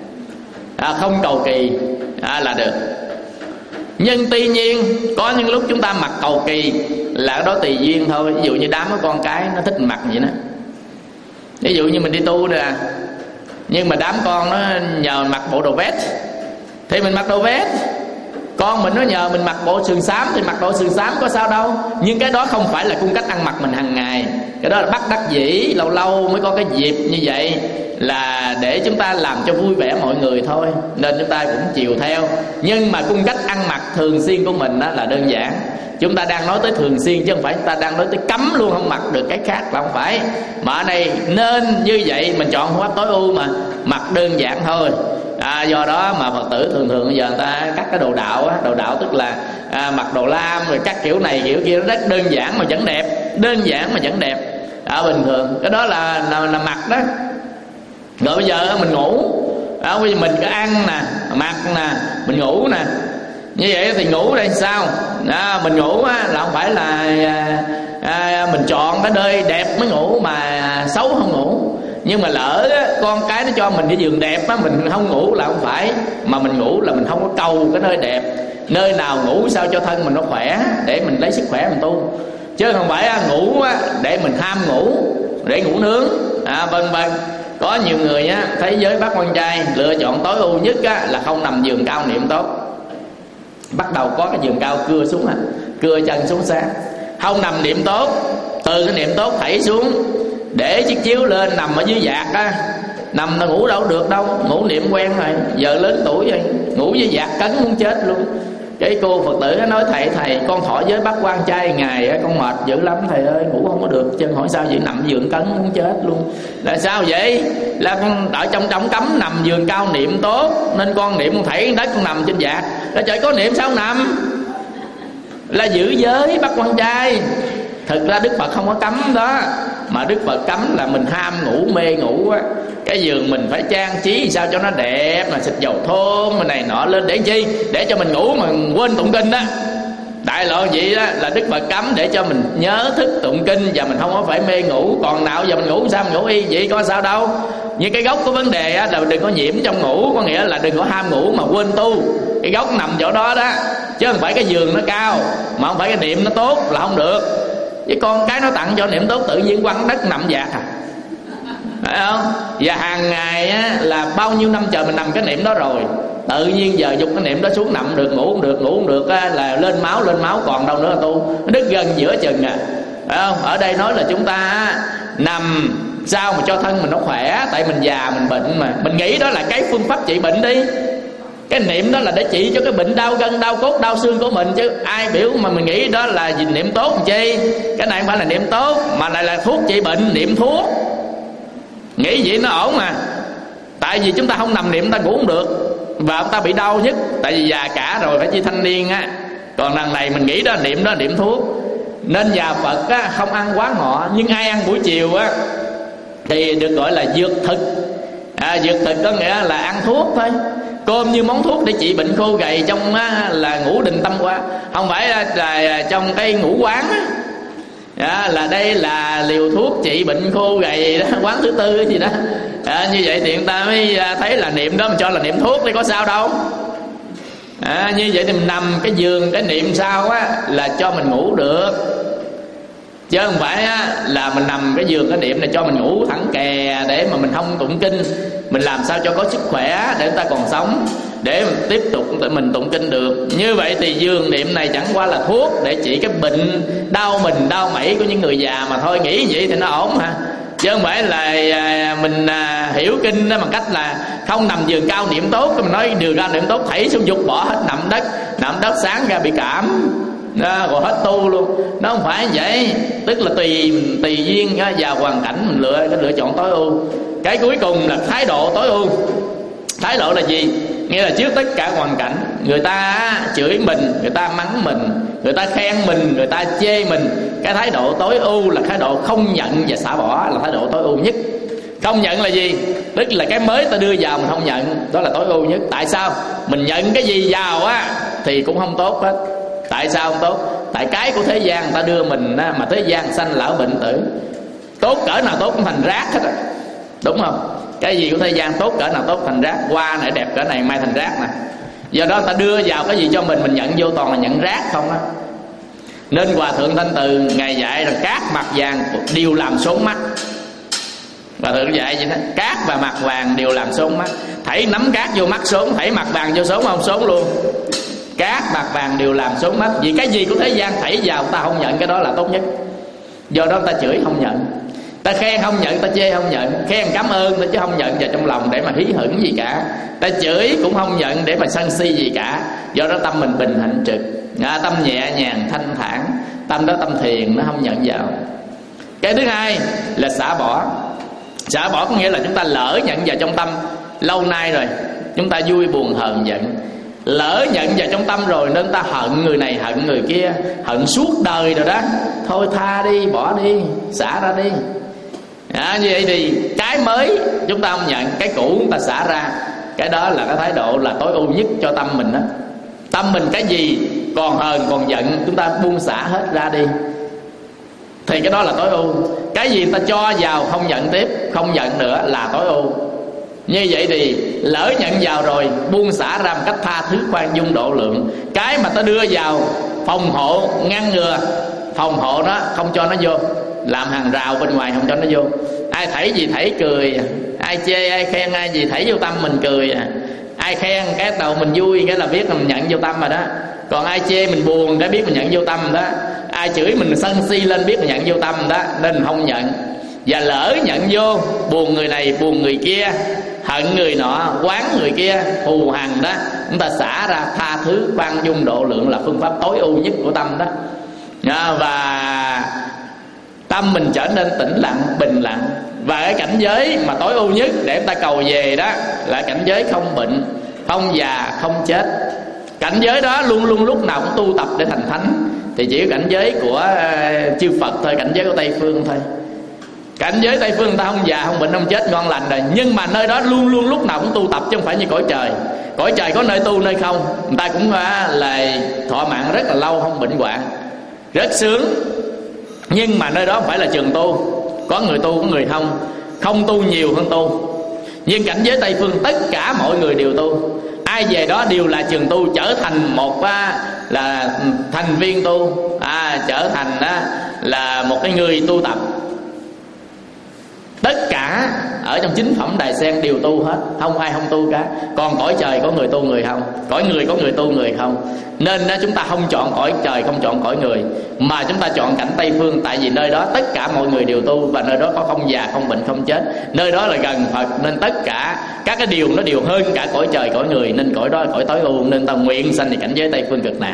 à, không cầu kỳ, à, là được. Nhưng tuy nhiên có những lúc chúng ta mặc cầu kỳ là đó tùy duyên thôi. Ví dụ như đám của con cái nó thích mặc vậy đó. Ví dụ như mình đi tu nè, nhưng mà đám con nó nhờ mặc bộ đồ vest thì mình mặc đồ vest. Con mình nó nhờ mình mặc bộ sườn xám thì mặc bộ sườn xám, có sao đâu. Nhưng cái đó không phải là cung cách ăn mặc mình hàng ngày. Cái đó là bắt đắc dĩ, lâu lâu mới có cái dịp như vậy, là để chúng ta làm cho vui vẻ mọi người thôi, nên chúng ta cũng chiều theo. Nhưng mà cung cách ăn mặc thường xuyên của mình đó là đơn giản. Chúng ta đang nói tới thường xuyên chứ không phải chúng ta đang nói tới cấm luôn không mặc được cái khác, là không phải. Mà ở đây nên như vậy, mình chọn phương pháp tối ưu mà mặc đơn giản thôi. À, do đó mà Phật tử thường thường bây giờ người ta cắt cái đồ đạo á, đồ đạo tức là à, mặc đồ lam rồi các kiểu này kiểu kia, nó rất đơn giản mà vẫn đẹp, đơn giản mà vẫn đẹp. À, bình thường cái đó là là, là mặc đó. Rồi bây giờ mình ngủ, à, bây giờ mình cứ ăn nè, mặc nè, mình ngủ nè. Như vậy thì ngủ đây sao? À, mình ngủ á, là không phải là à, à, mình chọn cái nơi đẹp mới ngủ mà xấu không ngủ. Nhưng mà lỡ á, con cái nó cho mình cái giường đẹp á, mình không ngủ là không phải. Mà mình ngủ là mình không có cầu cái nơi đẹp. Nơi nào ngủ sao cho thân mình nó khỏe, để mình lấy sức khỏe mình tu. Chứ không phải á, ngủ á, để mình ham ngủ, để ngủ nướng, à, vân vân. Có nhiều người á, thấy giới bác quan trai lựa chọn tối ưu nhất á, là không nằm giường cao niệm tốt. Bắt đầu có cái giường cao cưa xuống, à, cưa chân xuống sát, không nằm niệm tốt. Từ cái niệm tốt thảy xuống, để chiếc chiếu lên nằm ở dưới vạt á, nằm là ngủ đâu được đâu, ngủ niệm quen rồi, giờ lớn tuổi rồi, ngủ với vạt cấn muốn chết luôn. Cái cô Phật tử nói thầy thầy con thọ giới bác quan trai ngày á, con mệt dữ lắm thầy ơi, ngủ không có được. Chân hỏi sao vậy? Nằm giường cấn muốn chết luôn. Là sao vậy? Là con ở trong trong cấm nằm giường cao niệm tốt, nên con niệm con thảy đất con nằm trên vạt. Là trời có niệm sao nằm? Là giữ giới bác quan trai. Thực ra Đức Phật không có cấm đó, mà Đức Phật cấm là mình ham ngủ mê ngủ á. Cái giường mình phải trang trí sao cho nó đẹp, mà xịt dầu thơm mà này nọ lên để chi? Để cho mình ngủ mà quên tụng kinh đó. Đại loại vậy đó là Đức Phật cấm để cho mình nhớ thức tụng kinh và mình không có phải mê ngủ. Còn nào giờ mình ngủ sao mình ngủ y vậy có sao đâu. Nhưng cái gốc của vấn đề á, là đừng có nhiễm trong ngủ, có nghĩa là đừng có ham ngủ mà quên tu. Cái gốc nằm chỗ đó đó, chứ không phải cái giường nó cao mà không phải cái niệm nó tốt là không được. Với con cái nó tặng cho niệm tốt tự nhiên quăng đất nằm vạt à, phải không? Và hàng ngày á, là bao nhiêu năm trời mình nằm cái niệm đó rồi, tự nhiên giờ dục cái niệm đó xuống nằm được, ngủ không được, ngủ không được á, là lên máu lên máu còn đâu nữa là tu. Nó đứt gần giữa chừng à, phải không? Ở đây nói là chúng ta á, nằm sao mà cho thân mình nó khỏe, tại mình già mình bệnh mà. Mình nghĩ đó là cái phương pháp trị bệnh đi. Cái niệm đó là để trị cho cái bệnh đau gân, đau cốt, đau xương của mình, chứ ai biểu mà mình nghĩ đó là gì niệm tốt làm chi. Cái này không phải là niệm tốt, mà lại là thuốc trị bệnh, niệm thuốc. Nghĩ vậy nó ổn mà. Tại vì chúng ta không nằm niệm chúng ta ngủ không được, và chúng ta bị đau nhất. Tại vì già cả rồi phải chi thanh niên á. Còn đằng này mình nghĩ đó niệm đó niệm thuốc. Nên nhà Phật á, không ăn quá ngọ. Nhưng ai ăn buổi chiều á thì được gọi là dược thực. à, Dược thực có nghĩa là ăn thuốc thôi. Cơm như món thuốc để trị bệnh khô gầy trong á, là ngũ đình tâm qua. Không phải là, là trong cái ngũ quán á. À, là đây là liều thuốc trị bệnh khô gầy đó, quán thứ tư gì đó. À, như vậy thì người ta mới thấy là niệm đó mình cho là niệm thuốc thì có sao đâu. À, như vậy thì mình nằm cái giường cái niệm sao á là cho mình ngủ được, chứ không phải á, là mình nằm cái giường cái niệm này cho mình ngủ thẳng kè để mà mình không tụng kinh. Mình làm sao cho có sức khỏe để người ta còn sống, để mình tiếp tục mình tụng kinh được. Như vậy thì giường niệm này chẳng qua là thuốc để trị cái bệnh đau mình đau mẩy của những người già mà thôi. Nghĩ vậy thì nó ổn hả? Chứ không phải là mình hiểu kinh đó bằng cách là không nằm giường cao niệm tốt, mình nói giường cao niệm tốt thảy xuống dục bỏ hết, nằm đất nằm đất sáng ra bị cảm đó, rồi hết tu luôn. Nó không phải vậy. Tức là tùy tùy duyên và hoàn cảnh mình lựa cái lựa chọn tối ưu. Cái cuối cùng là thái độ tối ưu. Thái độ là gì? Nghĩa là trước tất cả hoàn cảnh, người ta chửi mình, người ta mắng mình, người ta khen mình, người ta chê mình, cái thái độ tối ưu là thái độ không nhận và xả bỏ, là thái độ tối ưu nhất. Không nhận là gì? Tức là cái mới ta đưa vào mình không nhận, đó là tối ưu nhất. Tại sao? Mình nhận cái gì vào á thì cũng không tốt hết. Tại sao không tốt? Tại cái của thế gian ta đưa mình á, mà thế gian sanh lão bệnh tử, tốt cỡ nào tốt cũng thành rác hết á, đúng không? Cái gì của thế gian tốt cỡ nào tốt thành rác. Hoa này đẹp cỡ này mai thành rác nè. Do đó ta đưa vào cái gì cho mình, mình nhận vô toàn là nhận rác không á. Nên Hòa Thượng Thanh Từ Ngài dạy là cát mặt vàng đều làm xốn mắt. Hòa Thượng dạy vậy đó, cát và mặt vàng đều làm xốn mắt. Thảy nắm cát vô mắt xốn, thảy mặt vàng vô xốn không xốn luôn. Cát mặt vàng đều làm xốn mắt. Vì cái gì của thế gian thảy vào ta không nhận, cái đó là tốt nhất. Do đó ta chửi không nhận, ta khen không nhận, ta chê không nhận. Khen cảm ơn ta chứ không nhận vào trong lòng để mà hí hửng gì cả. Ta chửi cũng không nhận để mà sân si gì cả. Do đó tâm mình bình hạnh trực, à, tâm nhẹ nhàng thanh thản, tâm đó tâm thiền, nó không nhận vào. Cái thứ hai là xả bỏ. Xả bỏ có nghĩa là chúng ta lỡ nhận vào trong tâm lâu nay rồi, chúng ta vui buồn hờn giận, lỡ nhận vào trong tâm rồi nên ta hận người này hận người kia, hận suốt đời rồi đó. Thôi tha đi, bỏ đi, xả ra đi. À, như vậy thì cái mới chúng ta không nhận, cái cũ chúng ta xả ra. Cái đó là cái thái độ là tối ưu nhất cho tâm mình đó. Tâm mình cái gì còn hờn còn giận chúng ta buông xả hết ra đi, thì cái đó là tối ưu. Cái gì ta cho vào không nhận tiếp, không nhận nữa là tối ưu. Như vậy thì lỡ nhận vào rồi buông xả ra một cách tha thứ khoan dung độ lượng. Cái mà ta đưa vào phòng hộ ngăn ngừa, phòng hộ nó không cho nó vô, làm hàng rào bên ngoài không cho nó vô. Ai thảy gì thảy cười, ai chê ai khen ai gì thảy vô tâm mình cười à. Ai khen cái đầu mình vui cái là biết là mình nhận vô tâm rồi đó. Còn ai chê mình buồn cái biết mình nhận vô tâm đó. Ai chửi mình sân si lên biết mình nhận vô tâm đó. Nên mình không nhận. Và lỡ nhận vô, buồn người này buồn người kia, hận người nọ oán người kia, thù hằn đó, chúng ta xả ra tha thứ khoan dung độ lượng là phương pháp tối ưu nhất của tâm đó. À, và tâm mình trở nên tĩnh lặng, bình lặng. Và cái cảnh giới mà tối ưu nhất để chúng ta cầu về đó là cảnh giới không bệnh, không già, không chết. Cảnh giới đó luôn luôn lúc nào cũng tu tập để thành thánh. Thì chỉ có cảnh giới của uh, chư Phật thôi, cảnh giới của Tây Phương thôi. Cảnh giới Tây Phương ta không già, không bệnh, không chết, ngon lành rồi. Nhưng mà nơi đó luôn luôn lúc nào cũng tu tập, chứ không phải như cõi trời. Cõi trời có nơi tu nơi không, người ta cũng uh, là thọ mạng rất là lâu, không bệnh hoạn, rất sướng. Nhưng mà nơi đó không phải là trường tu, có người tu có người không, không tu nhiều hơn tu. Nhưng cảnh giới Tây Phương tất cả mọi người đều tu. Ai về đó đều là trường tu, trở thành một á, là thành viên tu, à, trở thành á, là một cái người tu tập. Tất cả ở trong chính phẩm Đài Sen đều tu hết, không ai không tu cả. Còn cõi trời có người tu người không, cõi người có người tu người không. Nên chúng ta không chọn cõi trời, không chọn cõi người, mà chúng ta chọn cảnh Tây Phương. Tại vì nơi đó tất cả mọi người đều tu, và nơi đó có không già, không bệnh, không chết. Nơi đó là gần Phật, nên tất cả các cái điều nó đều hơn cả cõi trời, cõi người. Nên cõi đó là cõi tối ưu. Nên ta nguyện sanh thì cảnh giới Tây Phương cực lạc.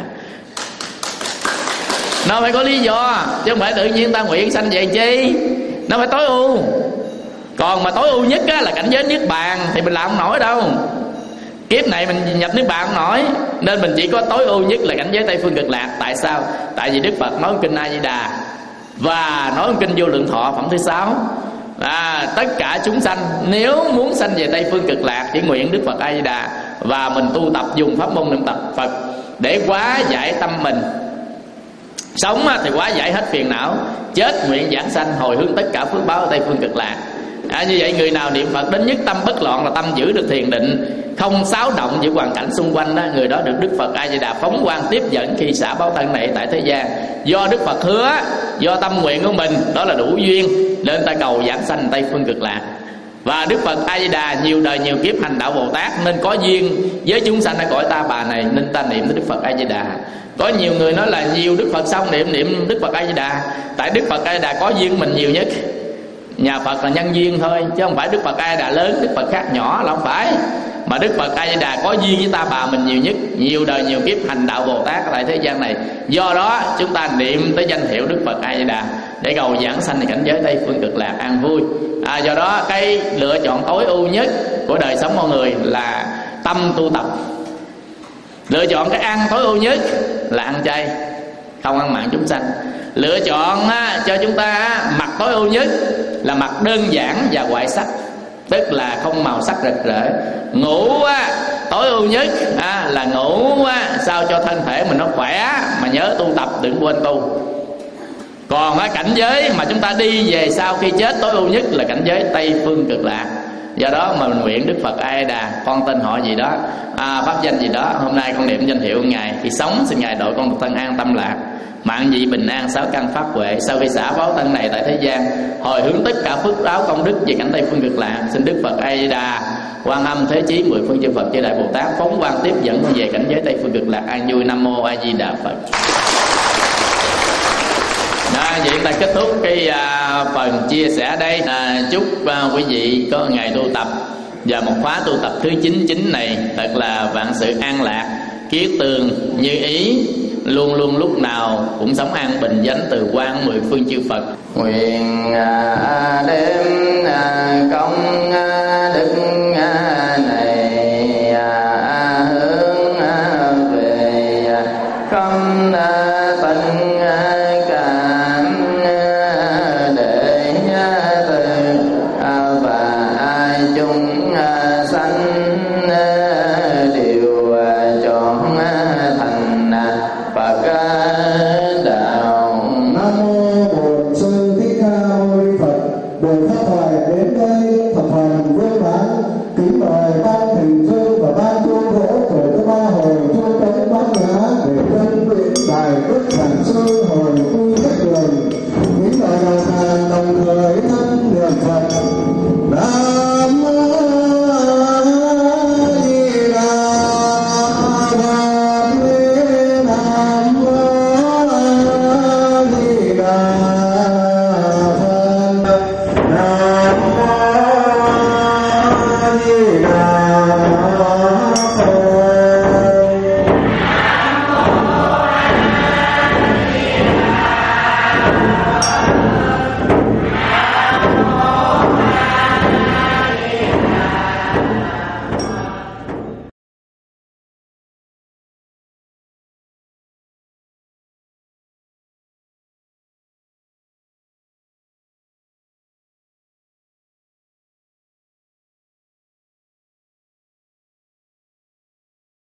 Nó phải có lý do, chứ không phải tự nhiên ta nguyện sanh vậy chi. Nó phải tối ưu. Còn mà tối ưu nhất á, là cảnh giới Niết Bàn thì mình làm không nổi đâu. Kiếp này mình nhập Niết Bàn không nổi. Nên mình chỉ có tối ưu nhất là cảnh giới Tây Phương cực lạc. Tại sao? Tại vì Đức Phật nói kinh A Di Đà và nói kinh Vô Lượng Thọ phẩm thứ sáu, à, tất cả chúng sanh nếu muốn sanh về Tây Phương cực lạc chỉ nguyện Đức Phật A Di Đà, và mình tu tập dùng pháp môn niệm tập Phật để hóa giải tâm mình. Sống thì hóa giải hết phiền não, chết nguyện giảng sanh hồi hướng tất cả phước báo ở Tây Phương cực lạc. À, như vậy người nào niệm Phật đến nhất tâm bất loạn là tâm giữ được thiền định, không xáo động với hoàn cảnh xung quanh đó, người đó được Đức Phật A Di Đà phóng quang tiếp dẫn khi xả báo thân này tại thế gian. Do Đức Phật hứa, do tâm nguyện của mình đó là đủ duyên, nên ta cầu giảng sanh Tây Phương cực lạc. Và Đức Phật A Di Đà nhiều đời nhiều kiếp hành đạo Bồ Tát, nên có duyên với chúng sanh ở cõi ta bà này, nên ta niệm tới Đức Phật A Di Đà. Có nhiều người nói là nhiều Đức Phật xong niệm niệm Đức Phật A Di Đà. Tại Đức Phật A Di Đà có duyên mình nhiều nhất. Nhà Phật là nhân duyên thôi, chứ không phải Đức Phật A Di Đà lớn, Đức Phật khác nhỏ là không phải. Mà Đức Phật A Di Đà có duyên với ta bà mình nhiều nhất, nhiều đời nhiều kiếp hành đạo Bồ Tát tại thế gian này. Do đó chúng ta niệm tới danh hiệu Đức Phật A Di Đà để cầu giảng sanh thì cảnh giới Tây Phương cực lạc an vui. À, do đó cái lựa chọn tối ưu nhất của đời sống mọi người là tâm tu tập. Lựa chọn cái ăn tối ưu nhất là ăn chay, không ăn mặn chúng sanh. Lựa chọn á, cho chúng ta mặc tối ưu nhất là mặc đơn giản và ngoại sắc, tức là không màu sắc rực rỡ. Ngủ á, tối ưu nhất à, là ngủ á, sao cho thân thể mình nó khỏe, mà nhớ tu tập đừng quên tu. Còn á, cảnh giới mà chúng ta đi về sau khi chết tối ưu nhất là cảnh giới Tây Phương Cực Lạc. Do đó mà mình nguyện Đức Phật A Di Đà, con tên họ gì đó, à, pháp danh gì đó, hôm nay con niệm danh hiệu của Ngài, thì sống xin Ngài độ con được thân an tâm lạc, mạng vị bình an, sáu căn pháp huệ. Sau khi xả báo thân này tại thế gian, hồi hướng tất cả phước báo công đức về cảnh Tây Phương Cực Lạc, xin Đức Phật A Di Đà, Quan Âm Thế Chí, mười phương chư Phật chư Đại Bồ Tát phóng quang tiếp dẫn về cảnh giới Tây Phương Cực Lạc an vui. Nam mô A Di Đà Phật. Đó, vậy ta kết thúc cái à, phần chia sẻ đây. À, chúc à, quý vị có ngày tu tập và một khóa tu tập thứ chín mươi chín này thật là vạn sự an lạc, kiết tường như ý, luôn luôn lúc nào cũng sống an bình, chánh từ quan mười phương chư Phật. Nguyện à, đêm à, công